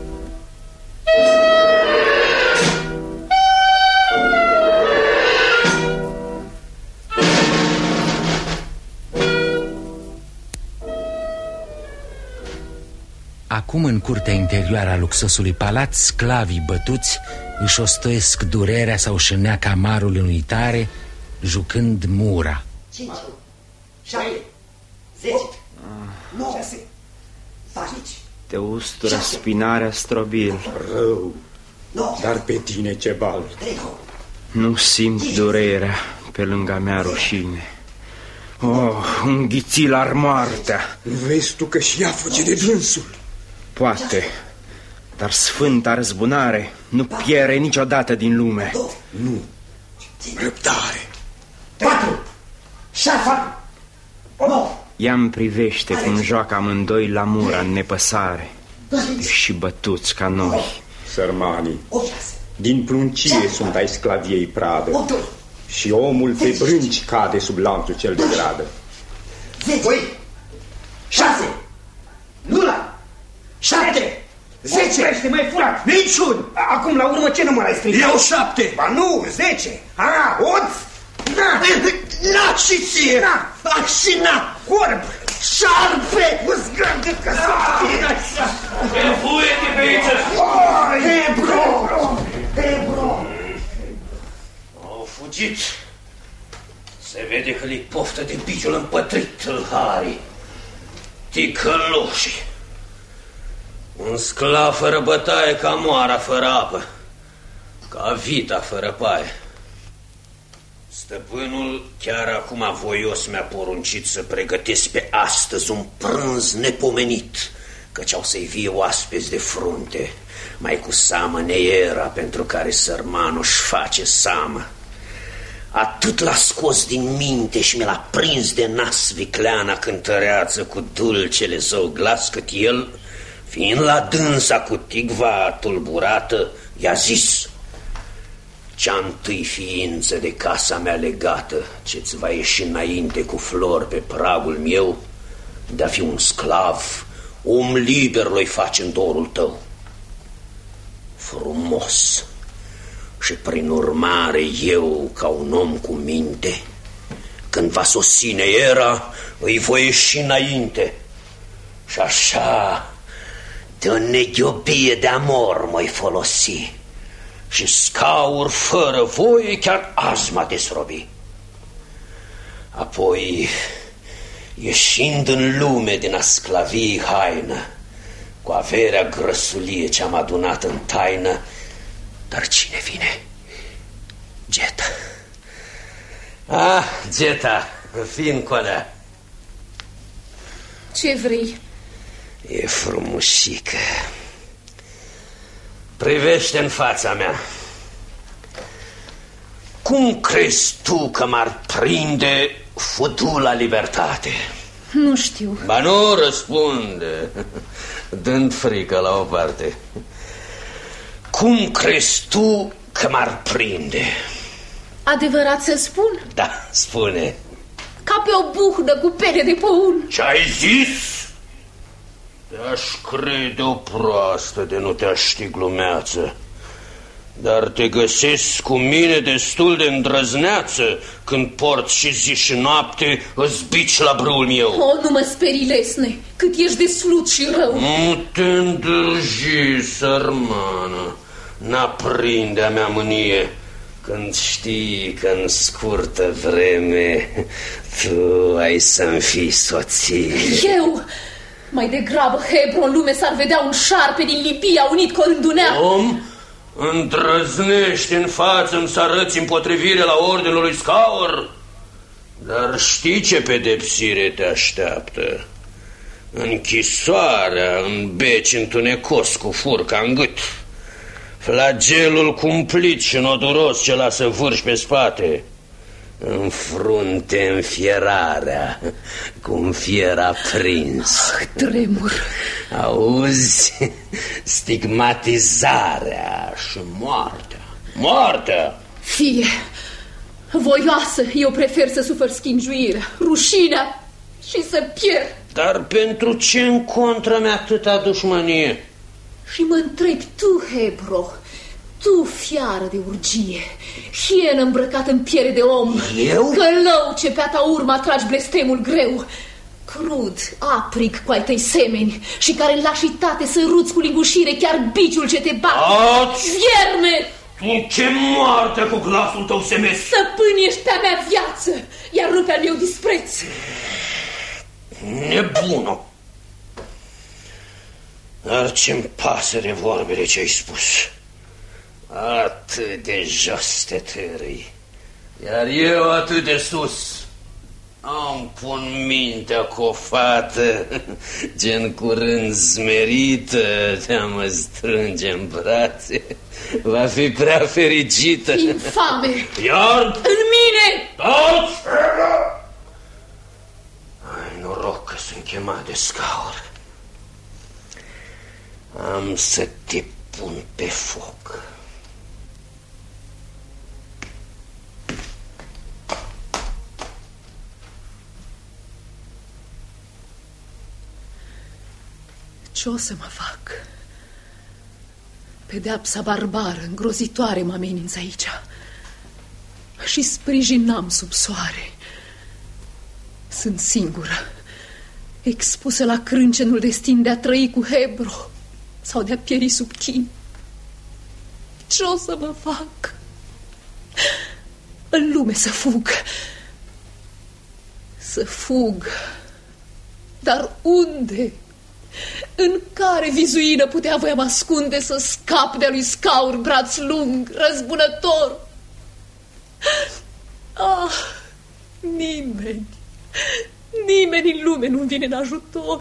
Acum, în curtea interioară a luxosului palat, sclavii bătuți își ostoiesc durerea sau își înneacă amarul în uitare, jucând mura. Cinci, șapte, zece, nouă, șase, cinci. Te ustură șase. Spinarea strobil. Rău, dar pe tine ce bal. Nu simt durerea pe lângă mea rușine. Oh, înghiți la moartea. Vezi tu că și ea fuge de dânsul. Poate, dar sfânta răzbunare nu pierde niciodată din lume. Nu, răbdare. Patru, șase, nouă. Ea-mi privește cum joacă amândoi la mura în nepăsare, și bătuți ca noi. Sărmanii, din pluncie sunt ai sclaviei pradă, și omul pe brânci cade sub lanțul cel de gradă. Doi, șase, luna, șapte, zece. Oprește, mai furat! Niciun! Acum, la urmă, ce număr ai scris? Eu șapte! Ba nu, zece! A, oț! Na! Na și ție! Na! Ah, și na! Corb! Șarpe! Uzgăm de că să fie așa! Evuie-te pe aici! Hebro! Hebro! Au fugit! Se vede că li poftă de biciul împătrit, tâlharii! Ticăloși! Un sclav fără bătaie ca moara fără apă, ca vita fără paie. Stăpânul chiar acum voios mi-a poruncit să pregătesc pe astăzi un prânz nepomenit, căci au să-i vie oaspeți de frunte, mai cu seamă Neera, pentru care sărmanul își face seamă. Atât l-a scos din minte și mi l-a prins de nas vicleana cântăreață cu dulcele său glas, cât el, fiind la dânsa cu tigva tulburată, i-a zis: cea întâi ființă de casa mea legată, ce-ți va ieși înainte cu flori pe pragul meu, de-a fi un sclav, om liber l-o-i face în dorul tău. Frumos. Și prin urmare eu, ca un om cu minte, când va sosi Neera, îi voi ieși înainte. Și așa, de o neghiobie de amor mă-i folosi, și Scaur fără voie chiar azi m-a desrobi. Apoi, ieșind în lume din a sclaviei haină, cu averea grăsulie ce-am adunat în taină, dar cine vine? Geta. Ah, Geta, fiincolea. Ce vrei? E frumușică. Privește în fața mea. Cum crezi tu că m-ar prinde fudula libertate? Nu știu. Ba nu răspunde, dând frică la o parte. Cum crezi tu că m-ar prinde? Adevărat să spun? Da, spune. Ca pe o buhdă cu pene de păun. Ce-ai zis? Te-aș crede o proastă de nu te-aș ști glumeață, dar te găsesc cu mine destul de îndrăzneață când porți și zi și noapte îți bici la brâul meu. O, nu mă sperii, lesne, cât ești de slut și rău. Nu te îndrăgi, sărmană, n-aprinde a mea mânie, când știi că în scurtă vreme tu ai să-mi fii soție. Eu? Mai degrabă, Hebro, în lume s-ar vedea un șarpe din Lipia unit cu o rândunea. Om, îndrăznești în față-mi să arăți împotrivire la ordinul lui Scaur? Dar știi ce pedepsire te așteaptă? Închisoarea în beci întunecos cu furca în gât, flagelul cumplit și noduros ce lasă vârși pe spate, în frunte înfierarea, cum fier aprins. Ah, tremur. Auzi? Stigmatizarea și moartea. Moartea! Fie voioasă, eu prefer să sufăr schingiuirea, rușinea și să pierd. Dar pentru ce în contra mea atâta dușmănie? Și mă întrebi tu, Hebro, tu, fiară de urgie, hienă îmbrăcată în piele de om, eu? Călău ce pe-a ta urma tragi blestemul greu, crud, aprig cu ai tăi semeni și care în lașitate săruți cu lingușire chiar biciul ce te bate. Aci! Vierme! Tu ce moarte cu glasul tău semes! Stăpân ești pe-a mea viață, iar nu pe-al meu dispreț. Nebună! Dar ce-mi pasă de vorbele ce ai spus. Atât de jos te târâi, iar eu atât de sus. Am pun mintea cu o fată, gen curând zmerită, te-am strânge în brațe, va fi prea fericită. Infame! Iar? În mine! Taci! Ai noroc că sunt chemat de scaur. Am să te pun pe foc. Ce o să mă fac? Pedeapsa barbară, îngrozitoare mă amenință aici. Și sprijin n-am sub soare. Sunt singură, expusă la crâncenul destin de a trăi cu Hebro sau de a pieri sub chin. Ce o să mă fac? În lume să fug. Să fug. Dar unde? În care vizuină putea voiam ascunde să scap de-a lui Scaur, braț lung, răzbunător? Ah, nimeni, nimeni în lume nu-mi vine în ajutor.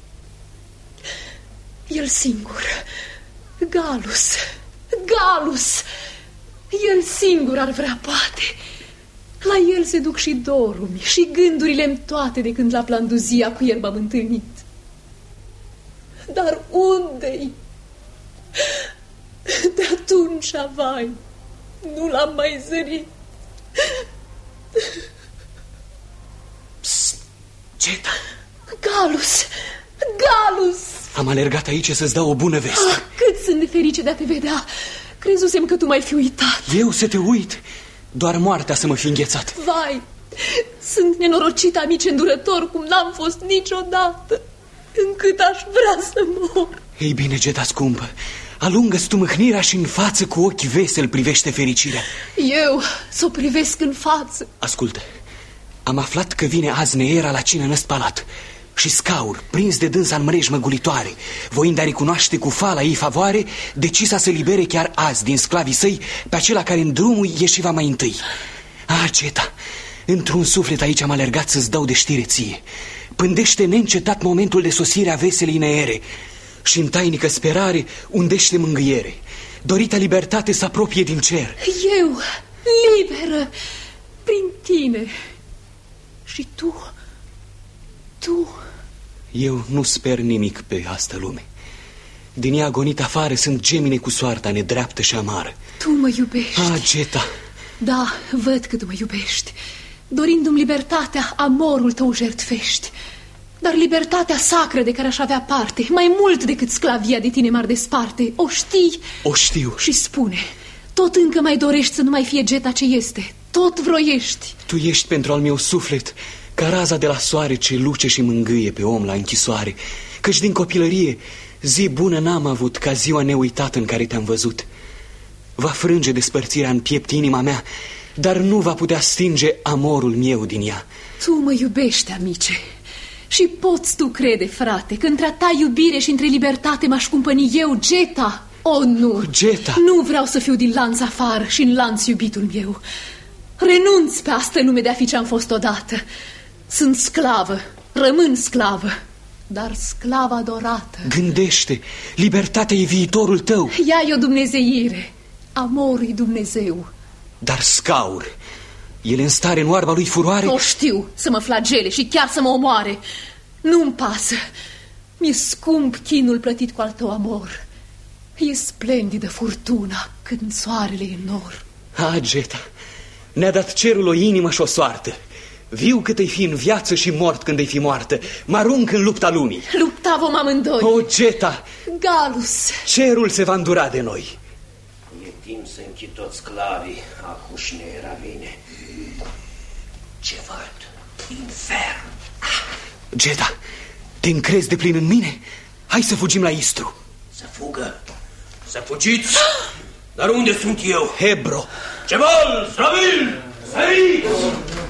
El singur, Galus, Galus, el singur ar vrea poate. La el se duc și dorul și gândurile-mi toate de când la Planduzia cu el m-am întâlnit. Dar unde-i? De atunci, vai, nu l-am mai zărit. Psst, Geta! Galus! Galus! Am alergat aici să-ți dau o bună veste. Ah, cât sunt de ferice de a te vedea! Crezusem că tu m-ai fi uitat. Eu să te uit? Doar moartea să mă fi înghețat. Vai, sunt nenorocit, amice îndurător, cum n-am fost niciodată, încât aș vrea să mor. Ei bine, Geta scumpă, alungă-ți tu mâhnirea și în față cu ochi vesel privește fericirea. Eu să o privesc în față. Ascultă, am aflat că vine azi Neera la cină în ăst palat și Scaur, prins de dânsa în mrejmă gulitoare, voind a recunoaște cu fala ei favoare, decisa să libere chiar azi din sclavii săi pe acela care în drumul ieșiva mai întâi. Ah, Geta, într-un suflet aici am alergat să-ți dau de știre ție. Pândește neîncetat momentul de sosire a veselei Neere și în tainică sperare undește mângâiere. Dorita libertate să apropie din cer. Eu, liberă, prin tine. Și tu, tu... Eu nu sper nimic pe asta lume. Din ea agonit afară sunt gemine cu soarta nedreaptă și amară. Tu mă iubești. Ah, Geta. Da, văd cât mă iubești. Dorindu-mi libertatea, amorul tău jertfești. Dar libertatea sacră de care aș avea parte, mai mult decât sclavia de tine m-ar desparte, o știi? O știu. Și spune, tot încă mai dorești să nu mai fie Geta ce este? Tot vroiești? Tu ești pentru al meu suflet ca raza de la soare ce luce și mângâie pe om la închisoare. Căci din copilărie zi bună n-am avut ca ziua neuitată în care te-am văzut. Va frânge despărțirea în piept inima mea, dar nu va putea stinge amorul meu din ea. Tu mă iubești, amice, și poți tu crede, frate, că între a ta iubire și între libertate m-aș cumpăni eu, Geta. O, nu, Geta. Nu vreau să fiu din lanț afară și în lanț iubitul meu. Renunț pe astă lume de a fi ce-am fost odată. Sunt sclavă, rămân sclavă, dar sclavă adorată. Gândește, libertatea e viitorul tău. Ea e o dumnezeire, amorul e Dumnezeu. Dar Scaur, el e în stare în oarba lui furoare? O știu, să mă flagele și chiar să mă omoare. Nu-mi pasă. Mi-e scump chinul plătit cu al tău amor. E splendidă furtuna când soarele e nor. Ah, Geta, ne-a dat cerul o inimă și o soartă. Viu cât ai fi în viață și mort când ai fi moartă. Mă arunc în lupta lumii. Lupta vom amândoi. O, Geta, Galus, cerul se va îndura de noi. E timp să închid toți sclavii. Acuși ne era bine. Ce văd? Infern. Geta, te încrezi de plin în mine? Hai să fugim la Istru. Să fugă? Să fugiți? Dar unde sunt eu? Hebro. Cebal, Strabil, săriți!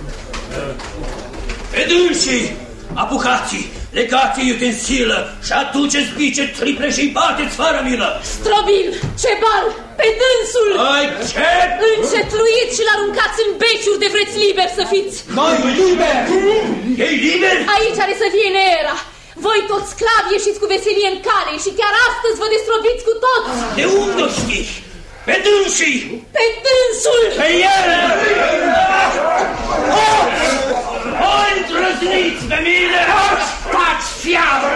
Pe dânsii, apucați-i, legați-i utensilă și aduceți bice triple și-i bateți fără milă. Strabil, Cebal, pe dânsul! Ai ce? Încetluiți și l-aruncați în beciuri de vreți liberi să fiți. Noi liberi? Ei liberi? Aici are să fie Neera. Voi toți sclavi ieșiți cu veselie în cale și chiar astăzi vă destrobiți cu toți. De unde o știi? Pe dânsii! Pe dânsul! Pe el! O îndrăzniți pe mine! Taci, fiavră!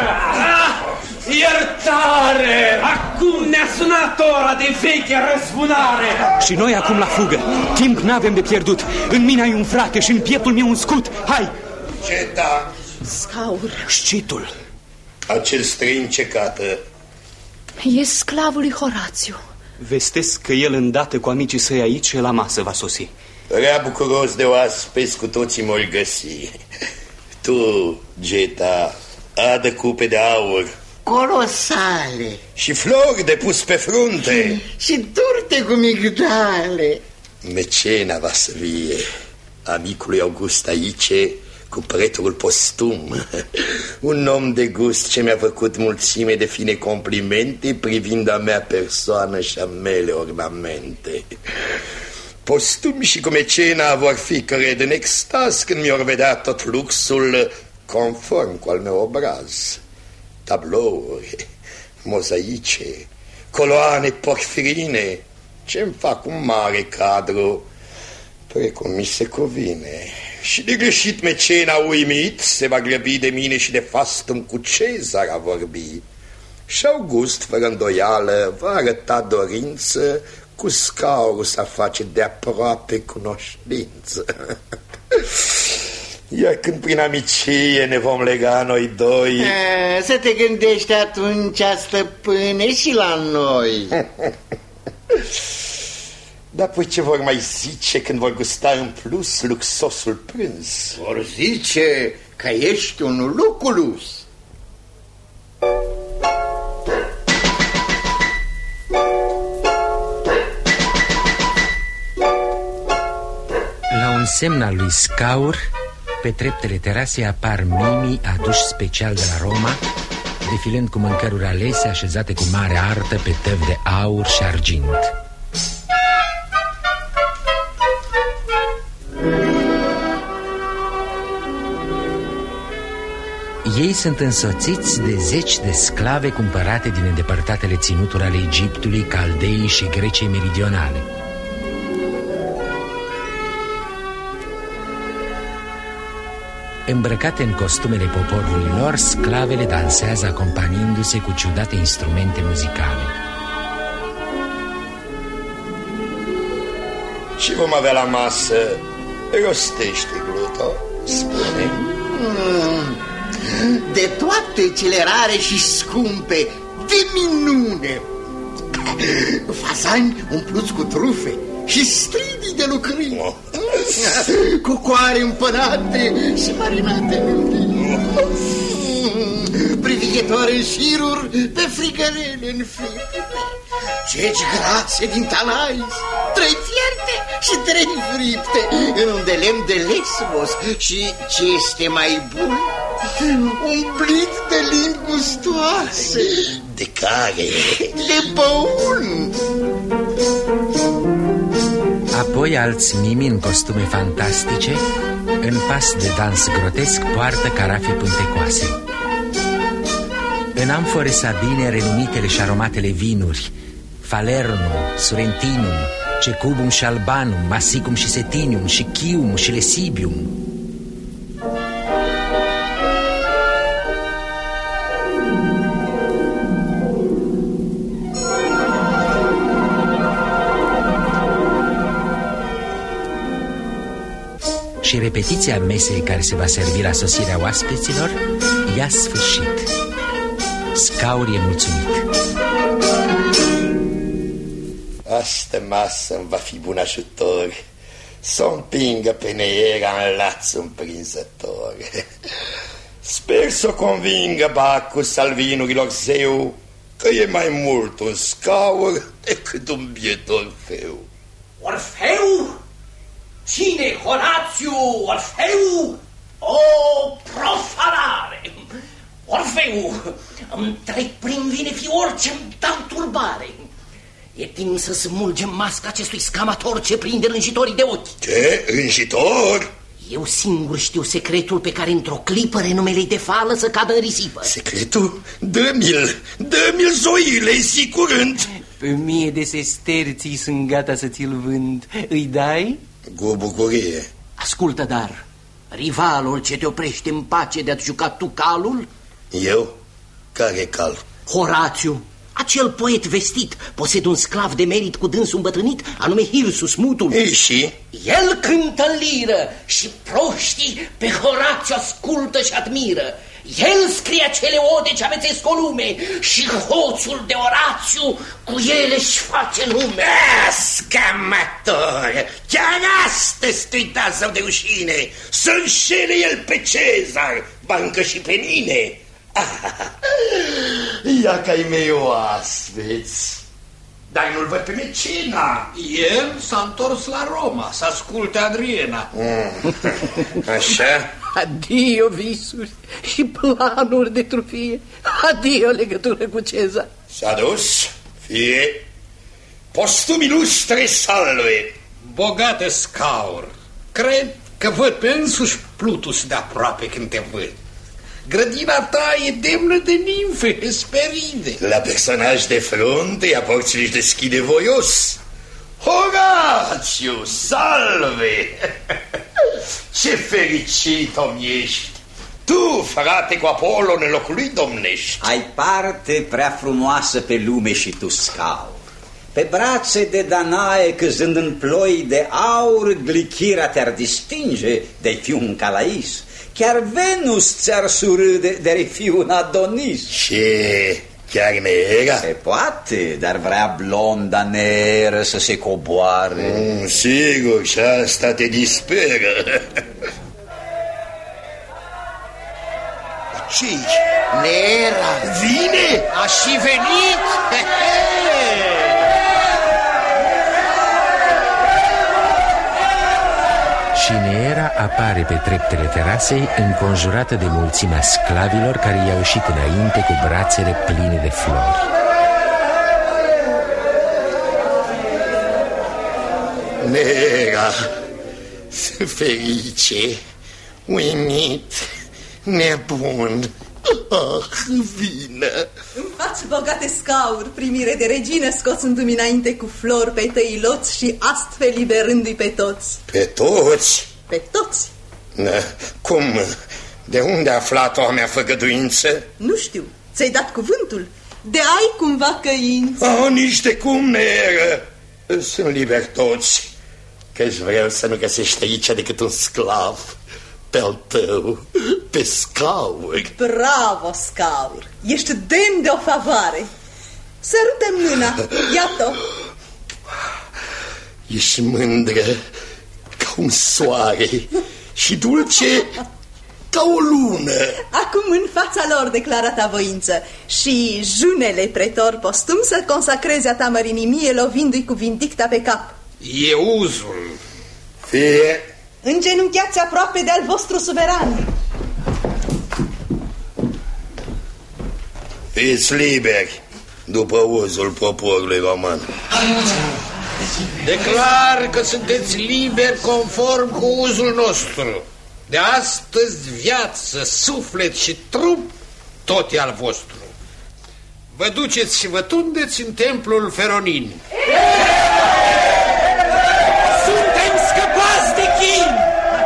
Iertare! Acum ne-a sunat ora de veche răzbunare! Și noi acum la fugă. Timp n-avem de pierdut. În mine ai un frate și în pieptul meu un scut. Hai! Geta! Scaur. Scitul. Acel străin ce cată? E sclavul lui Horațiu. Vestesc că el îndată cu amicii săi aici la masă va sosi. Părea bucuros de oaspeți, cu toții m-ori găsi. Tu, Geta, adă cupe de aur colosale și flori de pus pe frunte și turte cu migdale. Mecena va să vie amicului August aici cu prețul postum. Un om de gust ce mi-a făcut mulțime de fine complimente privind a mea persoană și a mele ornamente. Postum și cu mecena vor fi, cred, în extaz când mi-or vedea tot luxul conform cu al meu obraz. Tablouri, mozaice, coloane porfirine, ce-mi fac un mare cadru precum mi se cuvine. Și de greșit mecena uimit se va grăbi de mine și de fastum cu Cezar a vorbi. Și August, fără îndoială, va arăta dorință cu Scaurul să face de aproape cunoștință. Iar când prin amicie ne vom lega noi doi... A, să te gândești atunci, stăpâne, și la noi. Dar păi ce vor mai zice când vor gusta în plus luxosul prânz? Vor zice că ești un luculus. La un semn al lui Scaur, pe treptele terasei apar mimii aduși special de la Roma, defilând cu mâncăruri alese așezate cu mare artă pe tăvi de aur și argint. Ei sunt însoțiți de zeci de sclave cumpărate din îndepărtatele ținuturi ale Egiptului, Caldeii și Greciei meridionale. Îmbrăcate în costumele poporului lor, sclavele dansează acompaniindu-se cu ciudate instrumente muzicale. Și vom avea la masă, rostește, Gluto, spune. Mm, de toate cele rare și scumpe, de minune, fazani umpluți cu trufe și stridii de lucrări, oh. Cocoare împănate și marinate în vin, privighetoare în șiruri pe fricărele în fipe, ceci grase din Tanais, trei fierte și trei fripte în un de lemn de Lesbos și, ce este mai bun, umplit de limbi gustoase. De care? De băun. Apoi alți mimi în costume fantastice, în pas de dans grotesc, poartă carafe pântecoase. În amfore sabine renumitele și aromatele vinuri, Falernum, Surentinum, Cecubum și Albanum, Massicum și Setinium, și Chium și Lesibium. Și repetiția mesei care se va servi la sosirea oaspeților i-a sfârșit. Scaur e mulțumit. Asta masă îmi va fi bun ajutor să o împingă pe Neera în laț împrinzător. Sper să o convingă Bacchus al vinurilor zeu că e mai mult un scaur decât un biet Orfeu. Orfeu? Cine, Horațiu, Orfeu? O profanare! Orfeu, îmi trec prin vine fior ce-mi dau turbare. E timp să smulgem masca acestui scamator ce prinde rânjitorii de ochi. Ce? Rânjitor? Eu singur știu secretul pe care într-o clipă renumele-i de fală să cadă în risipă. Secretul? Dă-mi-l, dă-mi-l, zoile, zi curând. Pe mie de sesterții sunt gata să ți-l vând. Îi dai? Cu bucurie. Ascultă, dar rivalul ce te oprește în pace de-ați jucat tu calul? Eu? Care cal? Horațiu, acel poet vestit, posed un sclav de merit cu dânsul îmbătrânit, anume Hirsus, mutul. E și? El cântă în liră și proștii pe Horațiu ascultă și admiră. El scrie acele ode ce aveți lume și hoțul de Orațiu cu ele își face nume. Scamator, chiar astăzi tu-i dat zău de rușine să înșele el pe Cezar, ba încă și pe mine. Ia că-i mei oaspeți. Dar nu-l văd pe Mecina. El s-a întors la Roma să asculte Adriena. Mm. Așa? Adio visuri și planuri de trufie. Adio legătură cu Cezar. S-a dus, fie. Postum ilustre salve. Bogate scaur, cred că văd pe însuși Plutus de aproape când te văd. Grădina ta e demnă de nimfe, Hesperide. La personaj de frunte ia porțile-și deschide voios. Horațiu, salve! Ce fericit om ești! Tu, frate, cu Apollo în locul lui domnești. Ai parte prea frumoasă pe lume și tu, scaur. Pe brațe de Danae, căzând în ploi de aur, glichira te-ar distinge de-ai fi un Calais. Chiar Venus ți-ar surâde de-ai fi un Adonis. Ce? Chiar Neera? Se poate, dar vrea blonda Neera să se coboare. Mm, sigur, și asta te disperă. Ce-i? Neera vine? A și venit? Și Neera apare pe treptele terasei, înconjurată de mulțimea sclavilor care i-au ieșit înainte cu brațele pline de flori. Neera, ferice, uimit, nebun, ah, vină. Îmi faci, bogate scaur, primire de regină, scoțându-mi înainte cu flori pe tăi loți și astfel liberându-i pe toți. Pe toți? Pe toți. Cum? De unde a aflat-o a mea făgăduință? Nu știu, ți-ai dat cuvântul. De ai cumva căință. Oh, nici de cum, Neera. Sunt liber toți, că-și vreau să nu găsești aici decât un sclav pe-al tău, pe scaur. Bravo, scaur, ești demn de o favoare. Sărută-mi mâna, iată-o. Ești mândră ca un soare și dulce ca o lună. Acum în fața lor declara ta voință și junele pretor postum să consacreze a ta mărinimie lovindu-i cu vindicta pe cap. E uzul. Fie. Îngenunchiați aproape de-al vostru suveran. Fiți liberi după uzul poporului roman. Declar că sunteți liberi conform cu uzul nostru. De astăzi viață, suflet și trup, tot e al vostru. Vă duceți și vă tundeți în templul Feronin. Suntem scăpați de chin!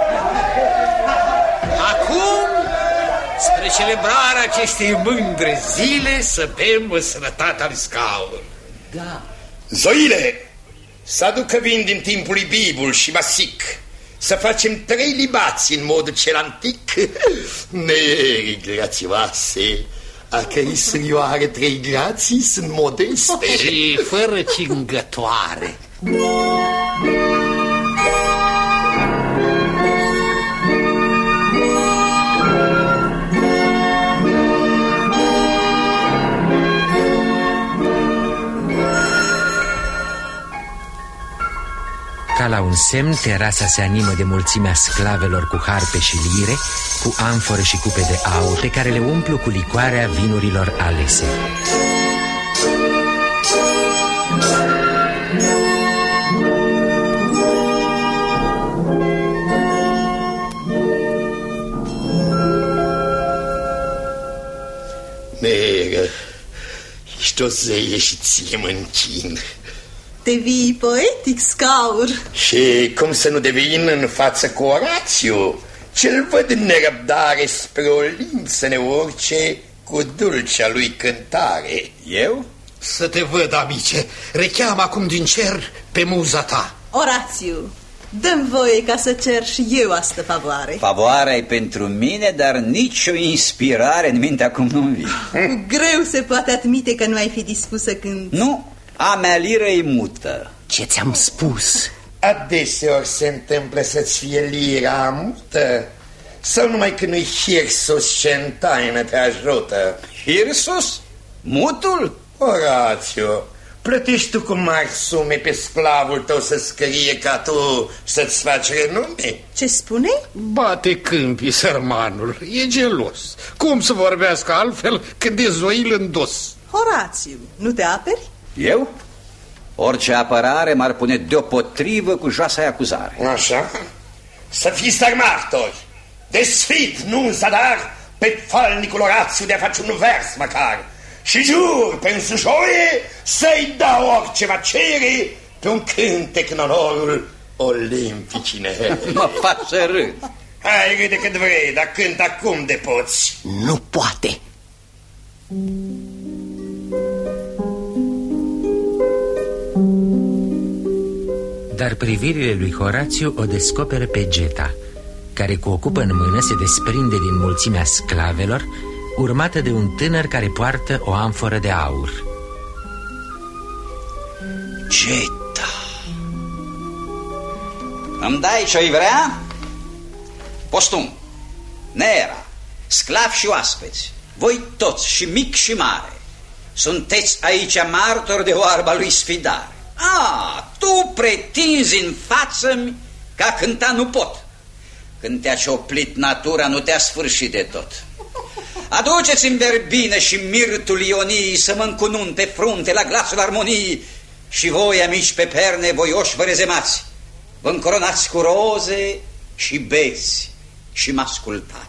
Acum, spre celebrarea acestei mândre zile, să bem în sănătatea lui Scaur. Da. Zoile, să aducă vin din timpul lui Bibul și Masic, să facem trei libați în modul cel antic. Neri grațioase, a cărei sârioare trei grații sunt modeste și fără cingătoare. Ca la un semn, terasa se animă de mulțimea sclavelor cu harpe și lire, cu amfore și cupe de aur, pe care le umplu cu licoarea vinurilor alese. Meră, ești o zeie și ție mă închin. Devii poetic, Scaur. Și cum să nu devin în față cu Orațiu, ce-l văd în nerăbdare spre Olimp să ne urce cu dulcea lui cântare. Eu? Să te văd, amice, recheam acum din cer pe muza ta. Orațiu, dă-mi voie ca să cer și eu astă favoare. Favoarea e pentru mine, dar nicio inspirare în minte acum nu-mi vine. Cu greu se poate admite că nu ai fi dispusă când... Nu, a mea liră e mută. Ce ți-am spus? Adeseori se întâmplă să-ți fie lira mută, sau numai când nu-i Hirsus ce în taină te ajută? Hirsus? Mutul? Orațiu, plătești tu cu mari sume pe sclavul tău să scrie ca tu să-ți faci renume? Ce spune? Bate câmpii sărmanul, e gelos. Cum să vorbească altfel când e zoil în dos? Horațiu, nu te aperi? Eu? Orice apărare m-ar pune deopotrivă cu joasa acuzare. Așa? Să fii sarmartori, desfit, nu în zadar, pe falnicul Orațiu de a face un vers măcar. Și jur pe însușorie să-i dau orice va cere pe un cântec în onorul olimpicine. Mă faci să râd. Hai, râde cât vrei, dar cânt acum de poți. Nu poate. Dar privirile lui Horațiu o descoperă pe Geta, care cu o cupă în mână se desprinde din mulțimea sclavelor, urmată de un tânăr care poartă o amforă de aur. Geta, îmi dai ce-i vrea? Postum, Nera, sclavi și oaspeți, voi toți, și mic și mare, sunteți aici martori de oarba lui sfidare. Ah, tu pretinzi în față-mi că a cânta nu pot. Când te-a cioplit natura, nu te-a sfârșit de tot. Aduceți-mi verbine și mirtul ionii să mă încunun pe frunte la glasul armoniei. Și voi, amici pe perne, voioși vă rezemați, vă încoronați cu roze și beți și mă ascultați.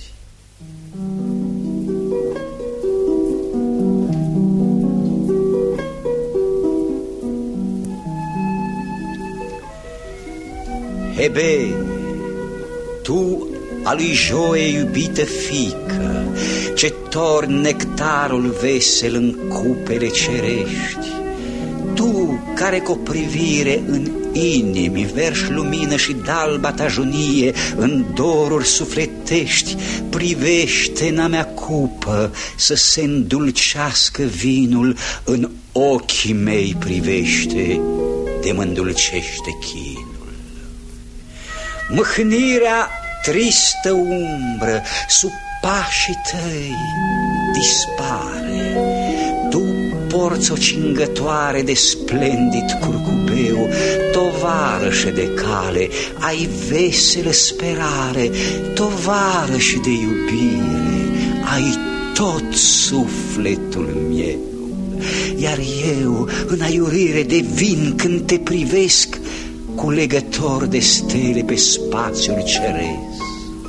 E bine, tu, a lui Joe iubită fică, ce torni nectarul vesel în cupele cerești, tu care cu o privire în inimi verși lumină și d'alba ta junie în doruri sufletești, privește în a mea cupă să se îndulcească vinul, în ochii mei privește, de mă îndulcește chinul. Mâhnirea tristă umbră sub pașii tăi dispare. Tu porți o cingătoare de splendid curcubeu, tovarășe de cale, ai veselă sperare, tovarășe de iubire, ai tot sufletul meu. iar eu în aiurire devin când te privesc culegător de stele pe spațiul ceresc.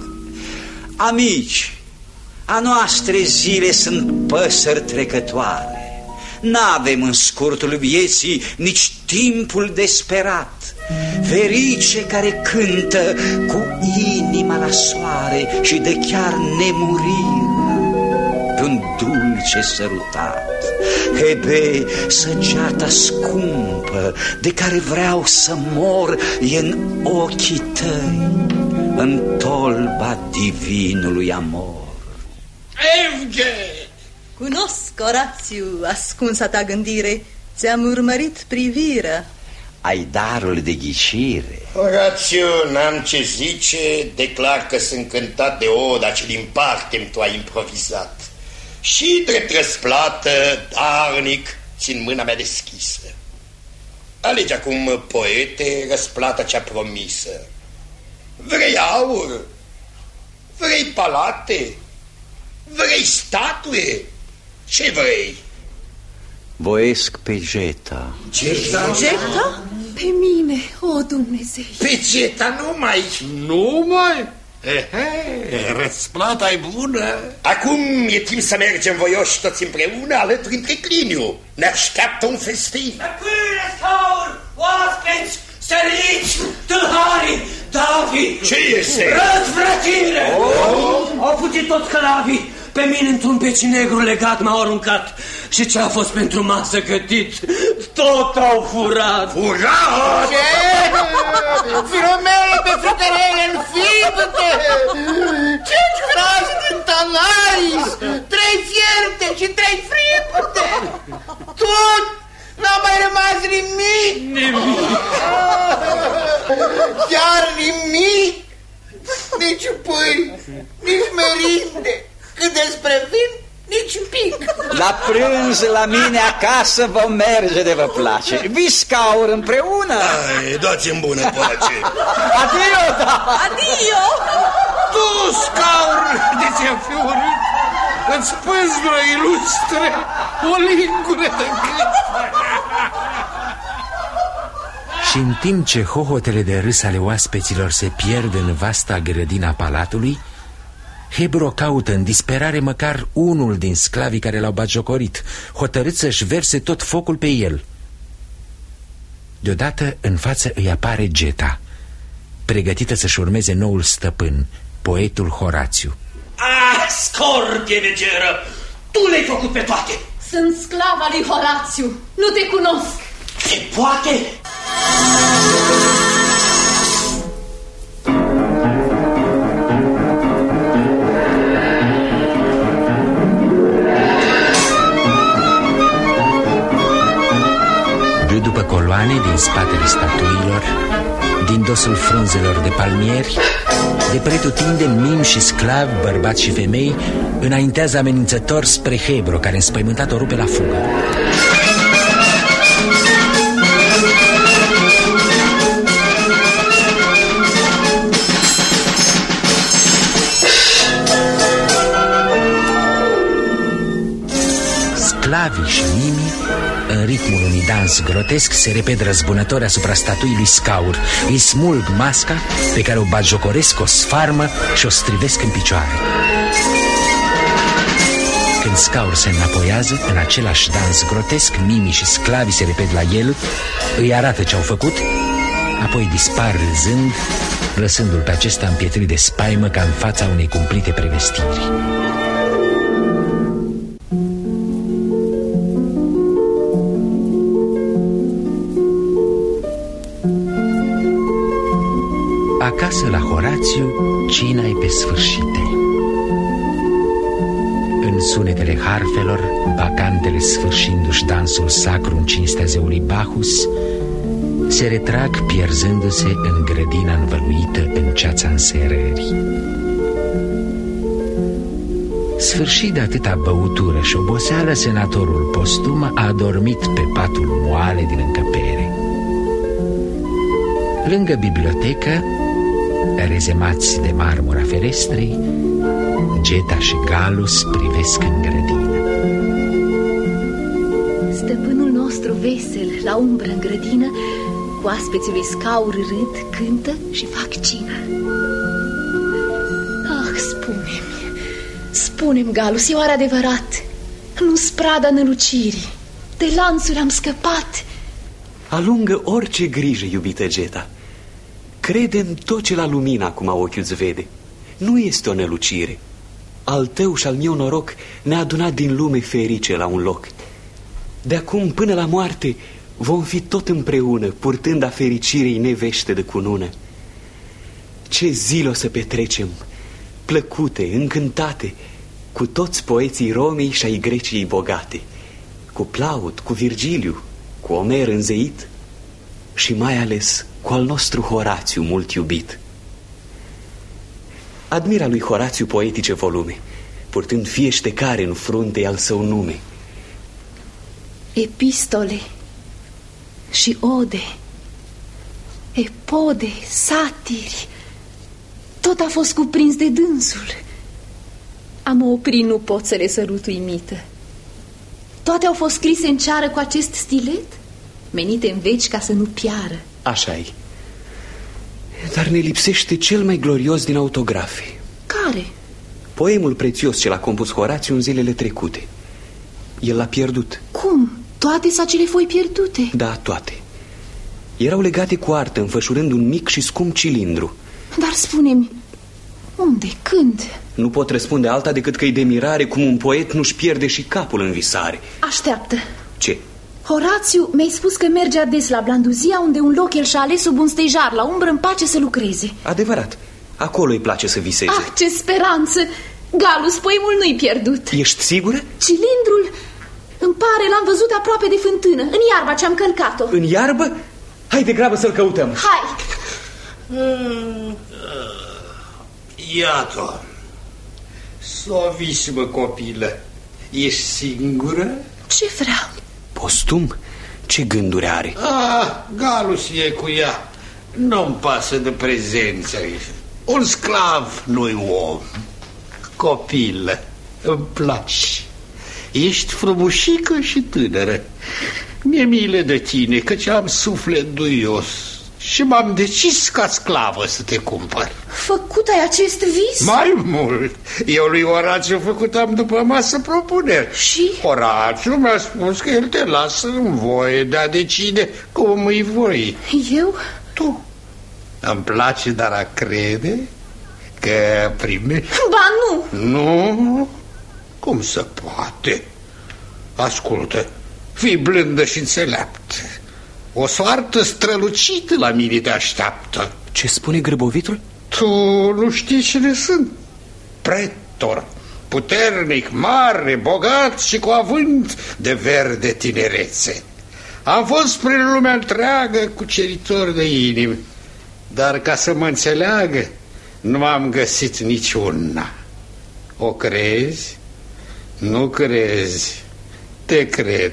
Amici, a noastre zile sunt păsări trecătoare, n-avem în scurtul vieții nici timpul desperat. Ferice care cântă cu inima la soare și de chiar nemurire pe-un dulce sărutat. Hebe, săgeata scumpă de care vreau să mor e în ochii tăi, în tolba divinului amor. Evge! Cunosc, Orațiu, ascunsa ta gândire, ți-am urmărit privirea. Ai darul de ghicire. Orațiu, n-am ce zice, declar că sunt încântat de oda ce din parte-mi tu ai improvizat. Și drept răsplată, darnic, țin mâna mea deschisă. Alege acum, poete, răsplata cea promisă. Vrei aur? Vrei palate? Vrei statue? Ce vrei? Voiesc pe Geta. Geta? Geta? Pe mine, o Dumnezeu. Pe Geta numai? Numai? Ehe, răsplata-i bună. Acum e timp să mergem voioși toți împreună alături între Cliniu. Ne așteaptă un festin. Pâine, scaun, oaspeți, sărici, tâlhari, David. Ce este? Răzvrătire! Oh. Au fugit toți călavii. Pe mine într-un peci negru legat m-au aruncat. Și ce a fost pentru masă gătit, tot au furat. Furat? Ce? Filomele pe fricărele în fibte! Ce-ți grase din Tanais! Trei fierte și trei fripte! Tot! N-a mai rămas nimic! Nimic! Chiar nimic! Nici pâini, nici merinde! Cât despre vin, nici un pic. La prânz la mine acasă vom merge de vă place. Vi scaur împreună. Ai, dați-mi bună pace. Adio, da. Adio. Tu, scaur de ți-a fi urât, îți păzură ilustre o lingură de gât. Și în timp ce hohotele de râs ale oaspeților se pierd în vasta grădina palatului, Hebro caută în disperare măcar unul din sclavii care l-au batjocorit, hotărât să-și verse tot focul pe el. Deodată în față îi apare Geta, pregătită să-și urmeze noul stăpân, poetul Horațiu. Ah, scorpie vegeră! Tu le-ai făcut pe toate! Sunt sclava lui Horațiu, nu te cunosc. Se poate? După coloane din spatele statuilor, din dosul frunzelor de palmieri, de pretutindeni mimi și sclavi, bărbați și femei, înaintează amenințător spre Hebro, care înspăimântat o rupe la fugă. Sclavii și mimii, în ritmul unui dans grotesc, se repede răzbunători asupra statuii lui Scaur. Îi smulg masca pe care o batjocoresc, o sfarmă și o strivesc în picioare. Când Scaur se înapoiază, în același dans grotesc, mimii și sclavii se repede la el, îi arată ce au făcut, apoi dispar râzând, lăsându-l pe acesta împietrit de spaimă ca în fața unei cumplite prevestiri. Acasă la Horațiu, cina e pe sfârșite. În sunetele harfelor, bacantele sfârșindu-și dansul sacru în cinstea zeului Bacchus, se retrag pierzându-se în grădina învăluită în ceața înserării. Sfârșit de atâta băutură și oboseală, senatorul postum a adormit pe patul moale din încăpere. Lângă bibliotecă, rezemați de marmura ferestrei, Geta și Galus privesc în grădină. nostru vesel, la umbră în grădină, cu aspeții lui scaur râd, cântă și fac cină. Ah, spune-mi, spune-mi, Galus, e oare adevărat? Nu sprada nălucirii, de lanțuri am scăpat. Alungă orice grijă, iubită Geta. Crede-mi tot ce la lumina acum ochiul-ți vede. Nu este o nălucire. Al tău și al meu noroc ne-a adunat din lume ferice la un loc. De acum până la moarte vom fi tot împreună, purtând a fericirii nevește de cunună. Ce zile o să petrecem, plăcute, încântate, cu toți poeții Romei și ai Greciei bogate, cu Plaut, cu Virgiliu, cu Omer înzeit și mai ales cu al nostru Horațiu mult iubit. Admira lui Horațiu poetice volume, purtând fieștecare în frunte al său nume. Epistole și ode, epode, satiri, tot a fost cuprins de dânsul. Am oprit, nu pot să le sărut uimită. Toate au fost scrise în ceară cu acest stilet, menite în veci ca să nu piară. Așa-i. Dar ne lipsește cel mai glorios din autografe. Care? Poemul prețios ce l-a compus Horațiu în zilele trecute. El l-a pierdut. Cum? Toate sacele foi pierdute? Da, toate. Erau legate cu artă, înfășurând un mic și scump cilindru. Dar spune-mi, unde, când? Nu pot răspunde alta decât că-i de mirare cum un poet nu-și pierde și capul în visare. Așteaptă. Ce? Horațiu, mi-ai spus că merge ades la Blanduzia, unde un loc el și-a ales sub un stejar, la umbră, în pace să lucreze. Adevărat, acolo îi place să viseze. Ah, ce speranță! Galus, poemul nu-i pierdut. Ești sigură? Cilindrul, îmi pare, l-am văzut aproape de fântână, în iarba ce-am călcat-o. În iarbă? Hai de grabă să-l căutăm. Hai! Iată, sloviți-mă, copilă. Ești singură? Ce vreau? Postum? Ce gânduri are? Ah, Galus e cu ea. Nu-mi pasă de prezență. Un sclav nu-i om. Copilă, îmi placi. Ești frumușică și tânără. Mi-e milă de tine, căci am suflet duios și m-am decis ca sclavă să te cumpăr. Făcut ai acest vis? Mai mult. Eu lui Horațiu făcut am după masă propuneri. Și? Horațiu mi-a spus că el te lasă în voie de a decide cum îi voi. Eu? Tu. Îmi place, dar a crede că primești... Ba nu! Nu? Cum se poate? Ascultă, fii blândă și înțeleaptă. O soartă strălucită la mine te așteaptă. Ce spune grăbovitul? Tu nu știi cine sunt? Pretor, puternic, mare, bogat și cu avânt de verde tinerețe. Am fost prin lumea întreagă cuceritor de inimi, dar ca să mă înțeleagă nu am găsit niciuna. O crezi? Nu crezi? Te cred.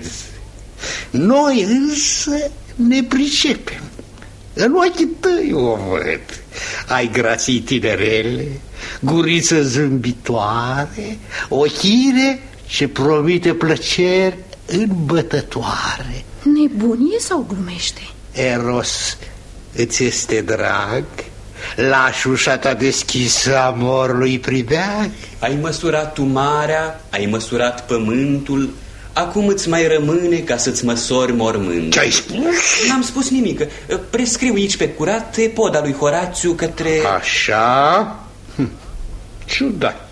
Noi însă ne pricepem. În ochii tăi o văd. Ai grații tinerele, guriță zâmbitoare, o chire ce promite plăceri îmbătătoare. Nebunie sau glumește? Eros îți este drag? Lași ușa ta deschisă amorului pribeag? Ai măsurat tu marea, ai măsurat pământul. Acum îți mai rămâne ca să-ți măsori mormântul. Ce-ai spus? N-am spus nimic. Prescriu aici pe curat epoda lui Horațiu către... Așa? Hm. Ciudat.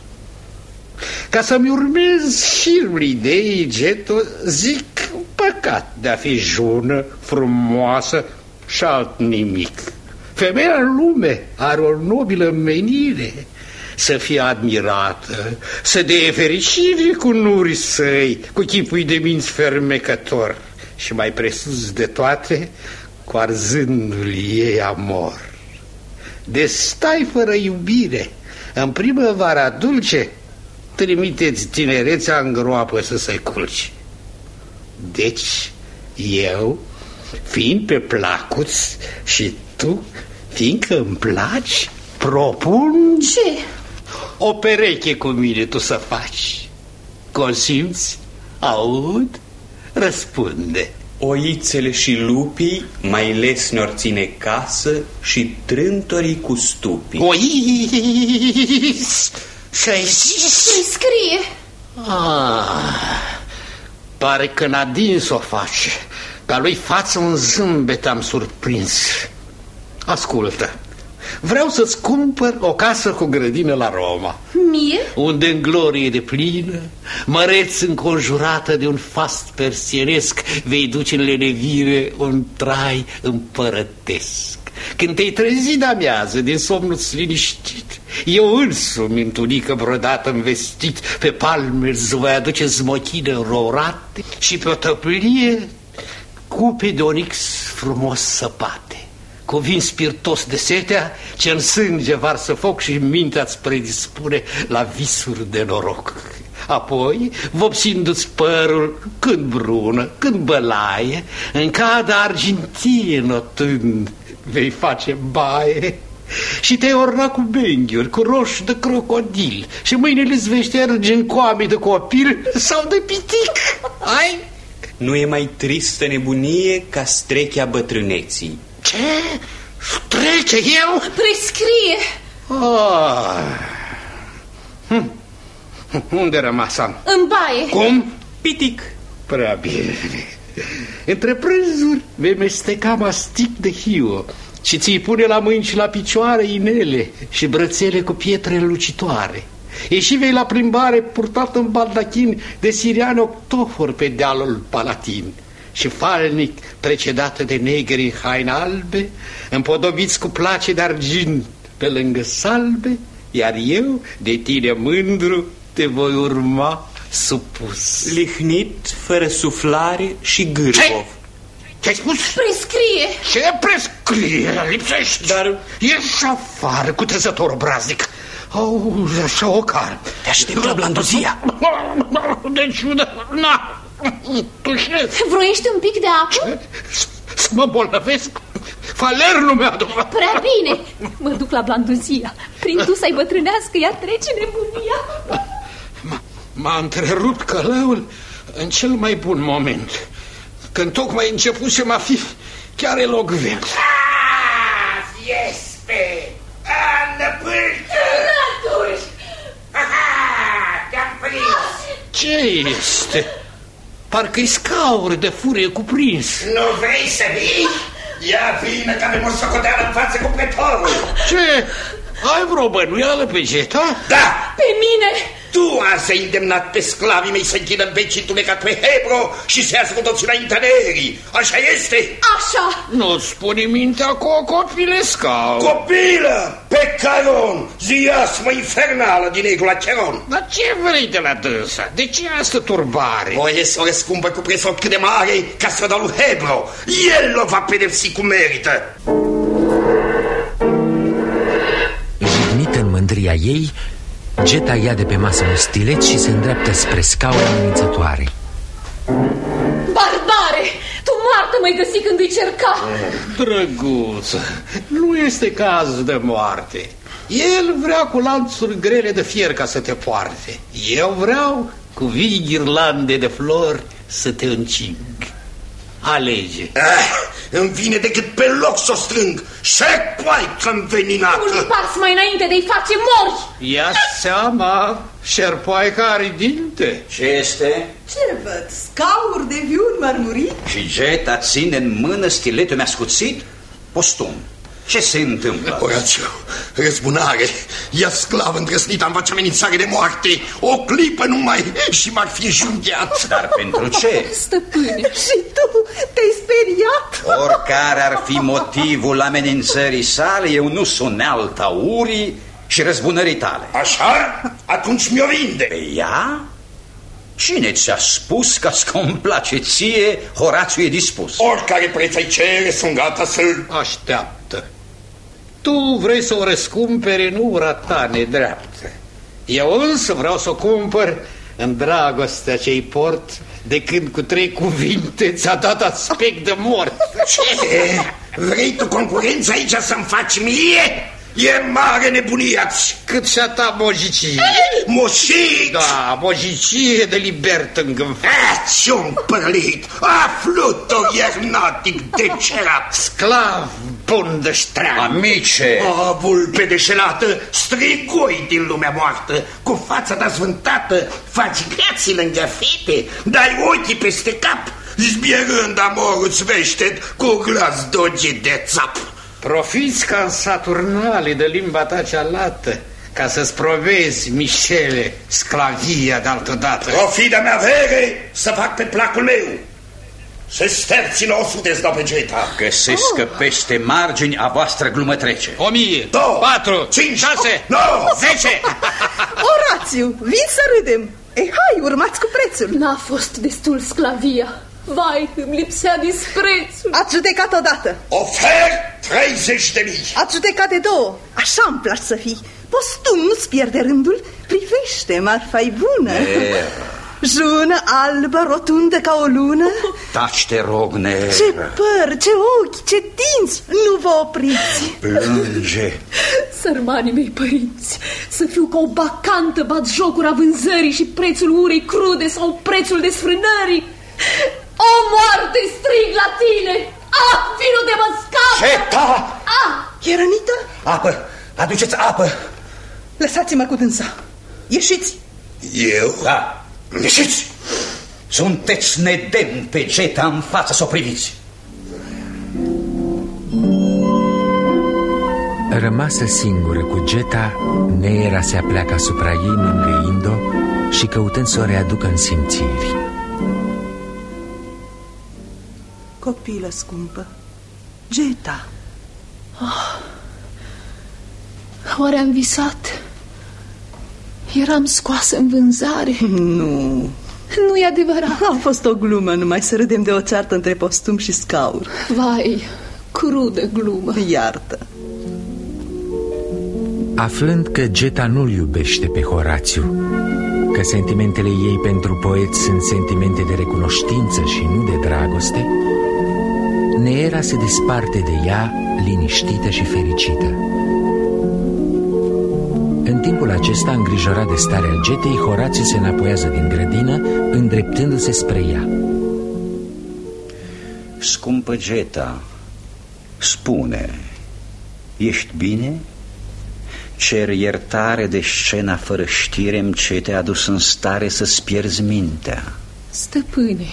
Ca să-mi urmez șirul ideii, Geto, zic păcat de a fi jună, frumoasă și alt nimic. Femeia în lume are o nobilă menire, să fie admirată, să dea fericire cu nurii săi, cu chipul de minți fermecător și mai presus de toate, cu arzându-l ei amor. De stai fără iubire, în primăvara dulce, trimiteți tinerețea în groapă să se culce. Deci, eu, fiind pe placuț și tu, fiindcă îmi placi, propun... Ce? O pereche cu mine tu să faci. Consimți? Aud? Răspunde. Oițele și lupii mai lesne or ține casă și trântorii cu stupii. Oiți! Și-ai zis? Scrie. Ah, pare că Nadine s-o face. Pe-a lui față un zâmbet am surprins. Ascultă, vreau să-ți cumpăr o casă cu grădină la Roma. Mie? Unde în glorie de plină, măreț înconjurată de un fast persienesc, vei duce în lenevire un trai împărătesc. Când te-ai trezit de-amiază din somnul-ți liniștit, eu însumi în tunică brodată învestit, pe palme îți voi aduce zmochină rorate și pe o tăplie cupe de onix frumos săpate, cu vin spirtos de setea ce în sânge varsă foc și mintea-ți predispune la visuri de noroc. Apoi, vopsindu-ți părul când brună, când bălaie, în cada argintie notând, vei face baie și te-ai orna cu benghiuri, cu roși de crocodil și mâinile-ți vei șterge în coame de copil sau de pitic. Ai? Nu e mai tristă nebunie ca strechea bătrâneții. Ce? Trece el? Prescrie. Oh. Hm. Unde rămasam? În baie. Cum? Pitic. Prea bine. Între prânzuri vei mesteca mastic de hiu și ți-i pune la mâini și la picioare inele și brățele cu pietre lucitoare. Ieși vei la plimbare purtat în baldachin de siriani octofor pe dealul Palatin și falnic precedată de negri în haine albe, împodobiți cu place de argint pe lângă salbe, iar eu, de tine mândru, te voi urma supus. Lihnit, fără suflare și gârgov. Ce? Ce-ai spus? Prescrie. Ce prescrie? Lipsești. Dar ieși afară cu trezător obraznic. Oh, așa o car. Te așteptă blanduzia. De ciudă, na, tușesc. Vroiești un pic de apă? Să mă bolnăvesc? Faler nu mi-aduc. Prea bine. Mă duc la blanduzia. Prin tu să-i bătrânească, ea trece nebunia. M-a întrerupt călăul în cel mai bun moment, când tocmai începusem a fi chiar elocvent. Ah, fiespe! Năpâlcă! Naturi! Aha, te-am prins! Ce este? Parcă-i scaur de furie cuprins. Nu vrei să vii? Ia vină că avem o socoteală în față cu pretorul. Ce? Ai vreo bănuială pe Geta? Da! Pe mine! Tu azi îndemnat pe sclavii mei să închidă în veci întunecat pe Hebro și să iasă cu toți înaintea nerii. Așa este? Așa! Nu-ți spune mintea cu o copilesca. Copilă! Pe Caron! Ziasmă infernală din negul Acheron! Dar ce vrei de la dânsa? De ce asta turbare? Voie să o răscumpăr cu preț cât de mare ca să o dau lui Hebro. El o va pedepsi cum merită. Jignită în mândria ei, Geta ia de pe masă un stilet și se îndreaptă spre scauna amenințătoare. Barbare! Tu moartă m-ai găsit când îi cerca! Drăguță, nu este caz de moarte. El vrea cu lanțuri grele de fier ca să te poarte. Eu vreau cu vii ghirlande de flori să te încing. Alege. Ah, îmi vine decât pe loc să o strâng. Șerpoaică înveninată. Nu-l pas mai înainte de-i face mori. Ia seama, șerpoaica are dinte. Ce este? Ce văd? Scauri de viuri mărmurit? Și Geta ține în mână stiletul mi-ascuțit? Postum. Ce se întâmplă? Orațiu, răzbunare. Ia sclav îndrăsnit, am face amenințare de moarte. O clipă numai și m-ar fi înjunghiat. Dar pentru ce? Stăpâne, și tu te-ai speriat? Oricare ar fi motivul amenințării sale, eu nu sunt alta urii și răzbunării tale. Așa? Atunci mi-o vinde. Pe ea? Cine ți-a spus că îți complace ție, Horațiu e dispus? Oricare preț ai cere, sunt gata să-l... Așteaptă. Tu vrei să o răscumperi în ura ta nedreaptă. Eu însă vreau să o cumpăr în dragostea ce-i port, de când cu trei cuvinte ți-a dat aspect de mort. Ce? Vrei tu concurență aici să-mi faci mie? E mare nebunia-ți. Cât și-a ta mojicie. Moșit! Da, mojicie de libert îngânfat. Ați un părlit, aflutul iernatic de cerat. Sclav bun de ștrean. Amice! O, vulpe deșelată, strigoi din lumea moartă, cu fața ta zvântată, faci grații lângă fete, dai ochii peste cap, zbierând amorul-ți veștet cu glas dogit de țap. Profiți ca în saturnale de limba ta cea lată, ca să-ți provezi, Mișele, sclavia de-altădată. Profit de mea vere să fac pe placul meu. Se sterțilă o sută dau pe Geta. Găsesc că peste margini a voastră glumă trece. O mie, două, patru, cinci, șase, nouă, zece. Orațiu, vin să râdem. Ei, hai, urmați cu prețul. N-a fost destul sclavia. Vai, îmi lipsea disprețul. Ați judecat odată. Ofer treizeci de mii. Ați judecat de două. Așa îmi place să fii. Postum, nu-ți pierde rândul. Privește, marfa-i bună. Nera. Jună, albă, rotundă ca o lună. Taci, te rog, Nera. Ce păr, ce ochi, ce dinți. Nu vă opriți. Plânge. Sărmanii mei părinți, să fiu ca o bacantă batjocura vânzării și prețul urei crude sau prețul desfrânării. O moarte strig la tine! Ah, vino de mă scapă! Geta! Ah! E rănită? Apă! Aduceți apă! Lăsați-mă cu dânsa. Ieșiți! Eu? Da, ieșiți! Sunteți nedemn pe Geta în față să o priviți. Rămasă singură cu Geta, Neera se apleacă asupra ei mângâind-o și căutând să o readucă în simțiri. Copilă scumpă, Geta. Oh. Oare am visat? Eram scoasă în vânzare? Nu. Nu-i adevărat. A fost o glumă, numai să râdem de o ceartă între postum și scaur. Vai, crudă glumă. Iartă. Aflând că Geta nu-l iubește pe Horațiu, că sentimentele ei pentru poet sunt sentimente de recunoștință și nu de dragoste, Neera se desparte de ea, liniștită și fericită. În timpul acesta, îngrijorat de starea Getei, Horațiu se înapoiază din grădină, îndreptându-se spre ea. Scumpă Geta, spune, ești bine? Cer iertare de scena fără știre ce te-a adus în stare să-ți pierzi mintea. Stăpâne,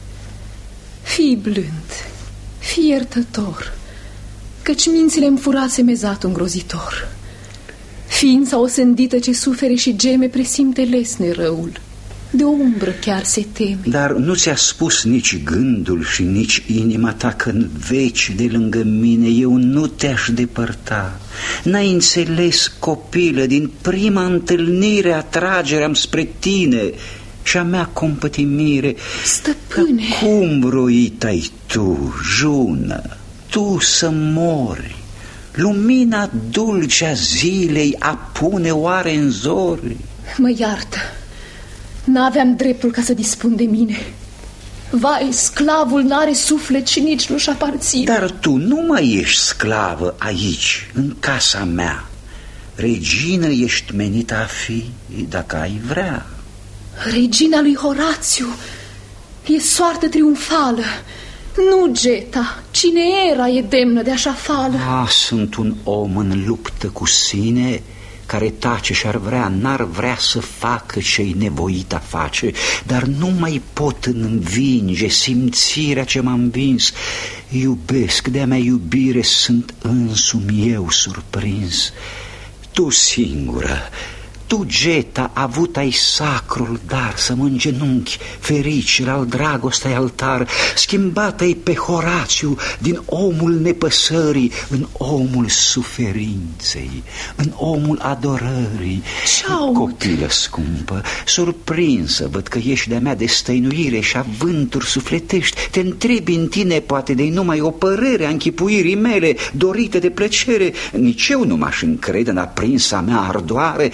fii blând, fii iertător, căci mințile-mi furase mezat îngrozitor. Ființa osândită ce sufere și geme presimte lesne răul, de o umbră chiar se teme. Dar nu ți-a spus nici gândul și nici inima ta că în veci de lângă mine eu nu te-aș depărta? N-ai înțeles, copilă, din prima întâlnire atragerea-mi spre tine și a mea compătimire. Stăpâne, cum vroit ai tu, jună, tu să mori? Lumina dulce a zilei apune oare în zori? Mă iartă, n-aveam dreptul ca să dispun de mine. Vai, sclavul n-are suflet și nici nu-și aparține. Dar tu nu mai ești sclavă aici, în casa mea. Regină ești menită a fi, dacă ai vrea. Regina lui Horațiu e soartă triumfală. Nu Geta, cine era e demnă de așa fală. Ah, sunt un om în luptă cu sine, care tace și-ar vrea, n-ar vrea să facă ce-i nevoit a face, dar nu mai pot învinge simțirea ce m-a învins. Iubesc, de-a mea iubire sunt însumi eu surprins. Tu singură, tu, Geta, avut ai sacrul dar să mă îngenunchi fericire al dragostei altar, schimbat-ai pe Horațiu din omul nepăsării în omul suferinței, în omul adorării. Ce-aud? Copilă scumpă, surprinsă văd că ești de-a mea de stăinuire și avânturi sufletești, te întrebi în tine poate de numai o părere a închipuirii mele dorite de plăcere. Nici eu nu m-aș încrede în aprinsa mea ardoare, dar că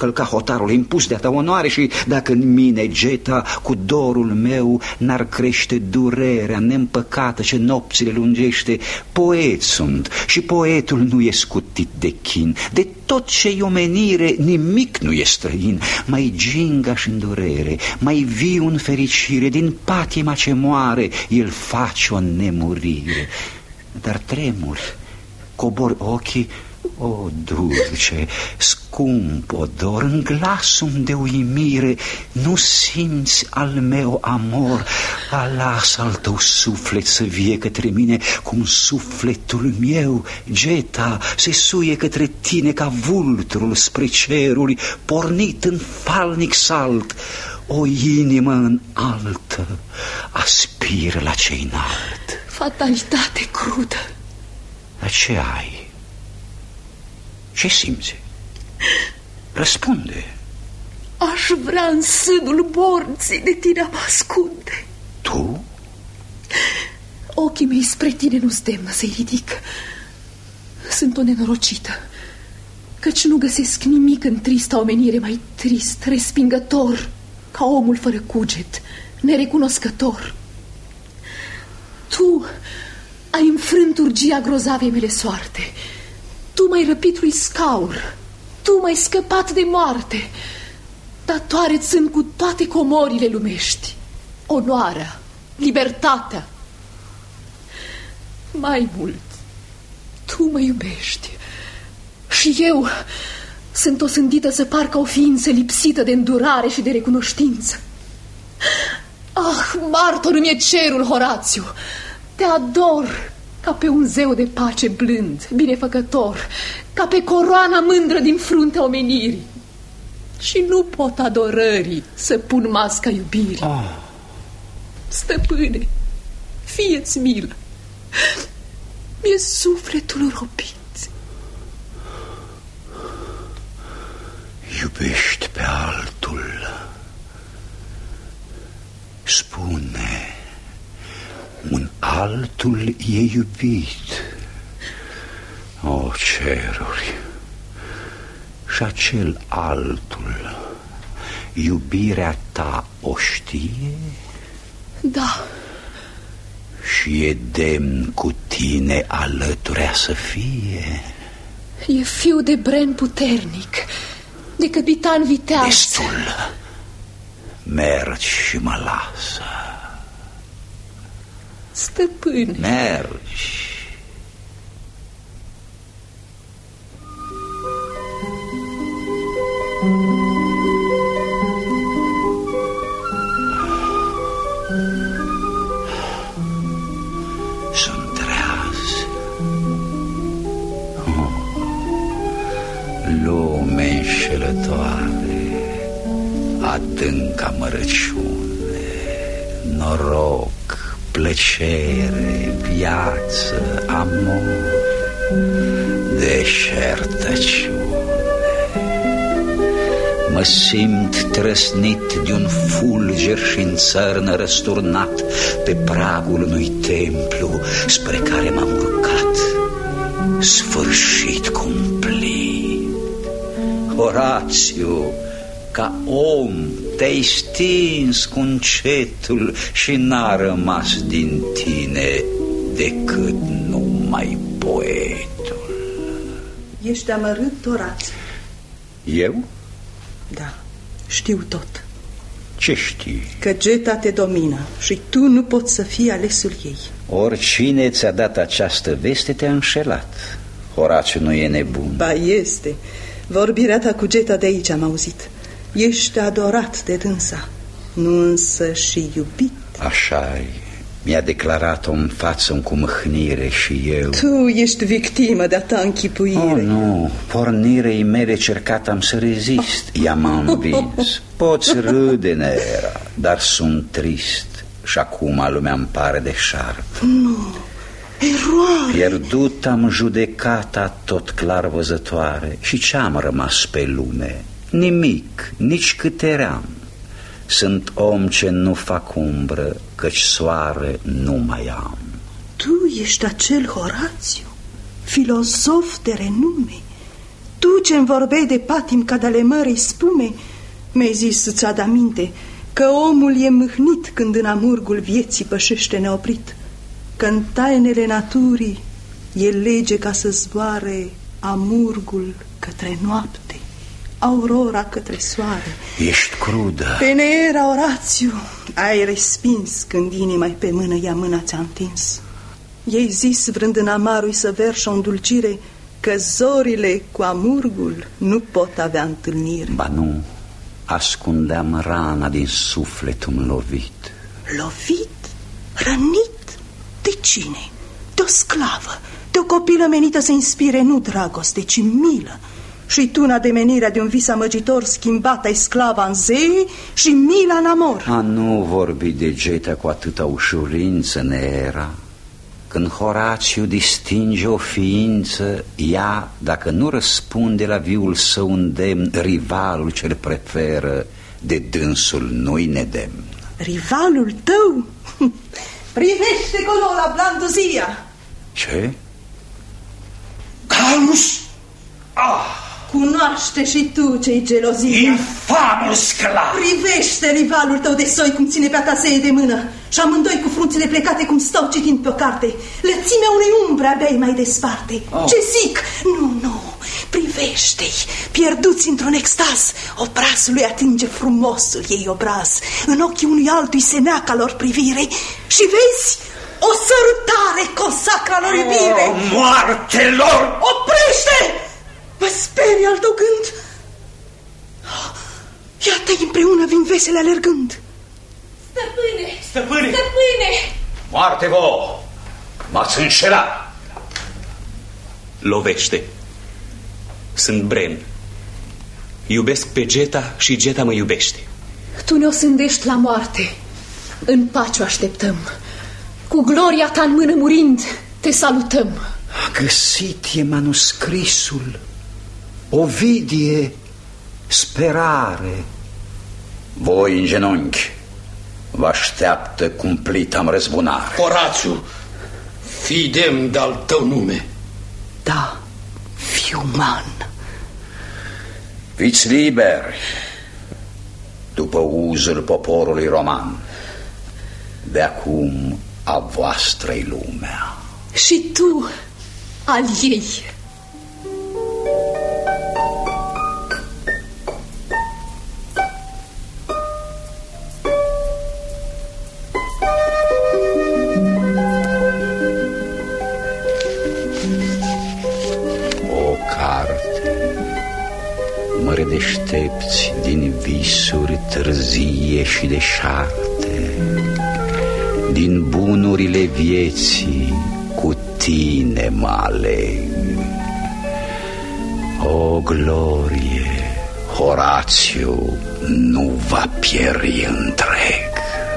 călca hotarul impus de-a ta onoare și dacă în mine, Geta, cu dorul meu n-ar crește durerea neîmpăcată ce nopțile lungește, poet sunt și poetul nu e scutit de chin. De tot ce-i omenire nimic nu e străin, mai gingaș în durere, mai viu în fericire, din patima ce moare el face o nemurire. Dar tremuri, cobori ochii, o, dulce, scump odor, în glasul de uimire, nu simți al meu amor, alas al tău suflet să vie către mine, cum sufletul meu, Geta, se suie către tine ca vulturul spre ceruri, pornit în falnic salt, o inimă în altă aspiră la ce înalt. Fatalitate crudă. Dar ce ai? Ce simți? Răspunde. Aș vrea în sânul morții de tine a mă ascunde. Tu? Ochii mei spre tine nu zdemnă să-i ridic. Sunt o nenorocită, căci nu găsesc nimic în trista omenire mai trist, respingător, ca omul fără cuget, nerecunoscător. Tu ai înfrânt urgia grozavei mele soarte. Tu m-ai răpit lui scaur, tu m-ai scăpat de moarte. Datoare-ți sunt cu toate comorile lumești, onoarea, libertatea. Mai mult, tu mă iubești și eu sunt osândită să par ca o ființă lipsită de îndurare și de recunoștință. Ah, martor mi-e cerul, Horațiu, te ador ca pe un zeu de pace blând, binefăcător, ca pe coroana mândră din fruntea omenirii. Și nu pot adorării să pun masca iubirii. Ah. Stăpâne, fie-ți milă, mi-e sufletul robit. Iubești pe altul. Spune, un altul e iubit. O, ceruri, și acel altul, iubirea ta o știe? Da. Și e demn cu tine alăturea să fie? E fiu de bren puternic, de capitan viteaz. Destul. Mergi și mă lasă. Stăpâne. Mergi. Sunt treaz. Oh, lume înșelătoare, adânca mărăciune, noroc, plăcere, viață, amor, deșertăciune. Mă simt trăsnit de un fulger și în țărnă răsturnat pe pragul unui templu spre care m-am urcat. Sfârșit cumplit. Horațiu, ca om te-ai stins cu încetul și n-a rămas din tine decât numai poetul. Ești amărât, Horațiu? Eu? Da, știu tot. Ce știi? Că Geta te domină și tu nu poți să fii alesul ei. Oricine ți-a dat această veste te-a înșelat. Horațiu nu e nebun. Ba este. Vorbirea ta cu Geta de aici am auzit. Ești adorat de dânsa, nu însă și iubit. Așa-i. Mi-a declarat-o în față cu mâhnire și eu. Tu ești victimă de-a ta închipuire. Oh, nu, pornirei mele cercat am să rezist. Oh. I-am învins. Poți râde, Neera, dar sunt trist și acum lumea îmi pare de șarp. Nu, eroare. Pierdut am judecata tot clar văzătoare. Și ce-am rămas pe lume? Nimic, nici cât eram. Sunt om ce nu fac umbră, căci soare nu mai am. Tu ești acel Horațiu, filozof de renume. Tu tu ce-mi vorbeai de patim ca de-ale mărei spume, mi-ai zis să-ți ad aminte că omul e mâhnit când în amurgul vieții pășește neoprit, că în tainele naturii e lege ca să zboare amurgul către noapte, aurora către soare. Ești crudă. Pe Neera, Orațiu, ai respins când inima-i pe mână ea mâna ți-a întins. Ei zis, vrând în amarui să verșă o îndulcire, că zorile cu amurgul nu pot avea întâlnire. Ba nu, ascundeam rana din sufletul lovit. Lovit? Rănit? De cine? De o sclavă, de o copilă menită să inspire nu dragoste, ci milă. Și tu, în ademenirea de un vis amăgitor, schimbat ai sclava în zei și mila în amor. A nu vorbi degeta cu atâta ușurință, Neera. Când Horațiu distinge o ființă, ea, dacă nu răspunde la viul său îndemn, rivalul ce-l preferă de dânsul nu-i nedemn. Rivalul tău? Privește colo la Blanduzia. Ce? Galus? Ah! Cunoaște și tu ce-i gelozia. Infamul sclav! Privește rivalul tău de soi cum ține pe-a ta seie de mână și amândoi cu frunțele plecate cum stau citind pe o carte. Lățimea unei umbre abia-i mai desparte. Oh. Ce zic? Nu, nu, privește-i, pierduți într-un extaz. Obrazul lui atinge frumosul ei obraz. În ochii unui altui se neacă lor privire și vezi o sărutare consacra lor iubire. Oh, moartelor! Oprește! Mă sperie al tău gând. Iată-i împreună vin vesele alergând. Stăpâne! Stăpâne! Stăpâne! Moarte vouă! M-ați înșelat! Lovește. Sunt Bren. Iubesc pe Geta și Geta mă iubește. Tu ne osândești la moarte. În pace o așteptăm. Cu gloria ta în mână murind, te salutăm. A găsit e manuscrisul. Ovidie, sperare. Voi în genunchi vă așteaptă cumplita-mi răzbunare. Horațiu, fii demn de-al tău nume. Da, fiu uman. Fiți liberi după uzul poporului roman. De acum a voastră-i lumea. Și tu al ei. Deștepți din visuri târzie și deșarte, din bunurile vieții cu tine mă aleg. O glorie, Horațiu nu va pieri întreg.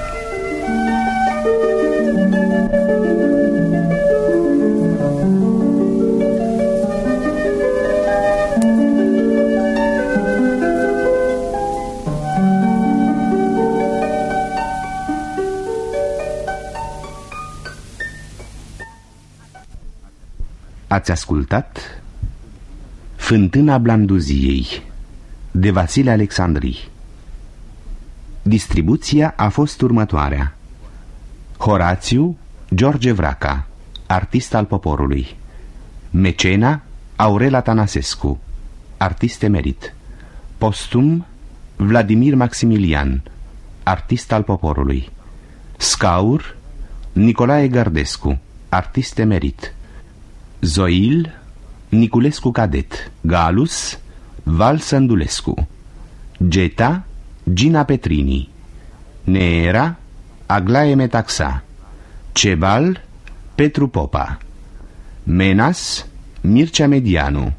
Ați ascultat Fântâna Blanduziei de Vasile Alexandri. Distribuția a fost următoarea: Horațiu, George Vraca, artist al poporului; Mecena, Aurela Tănăsescu, artist emerit; Postum, Vladimir Maximilian, artist al poporului; Scaur, Nicolae Gărdescu, artist emerit; Zoil, Niculescu cadet; Galus, Val Sândulescu; Geta, Gina Petrini; Neera, Aglae Metaxa; Cebal, Petru Popa; Menas, Mircea Medianu;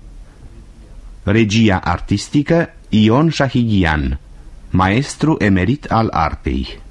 regia artistică Ion Șahighian, maestru emerit al artei.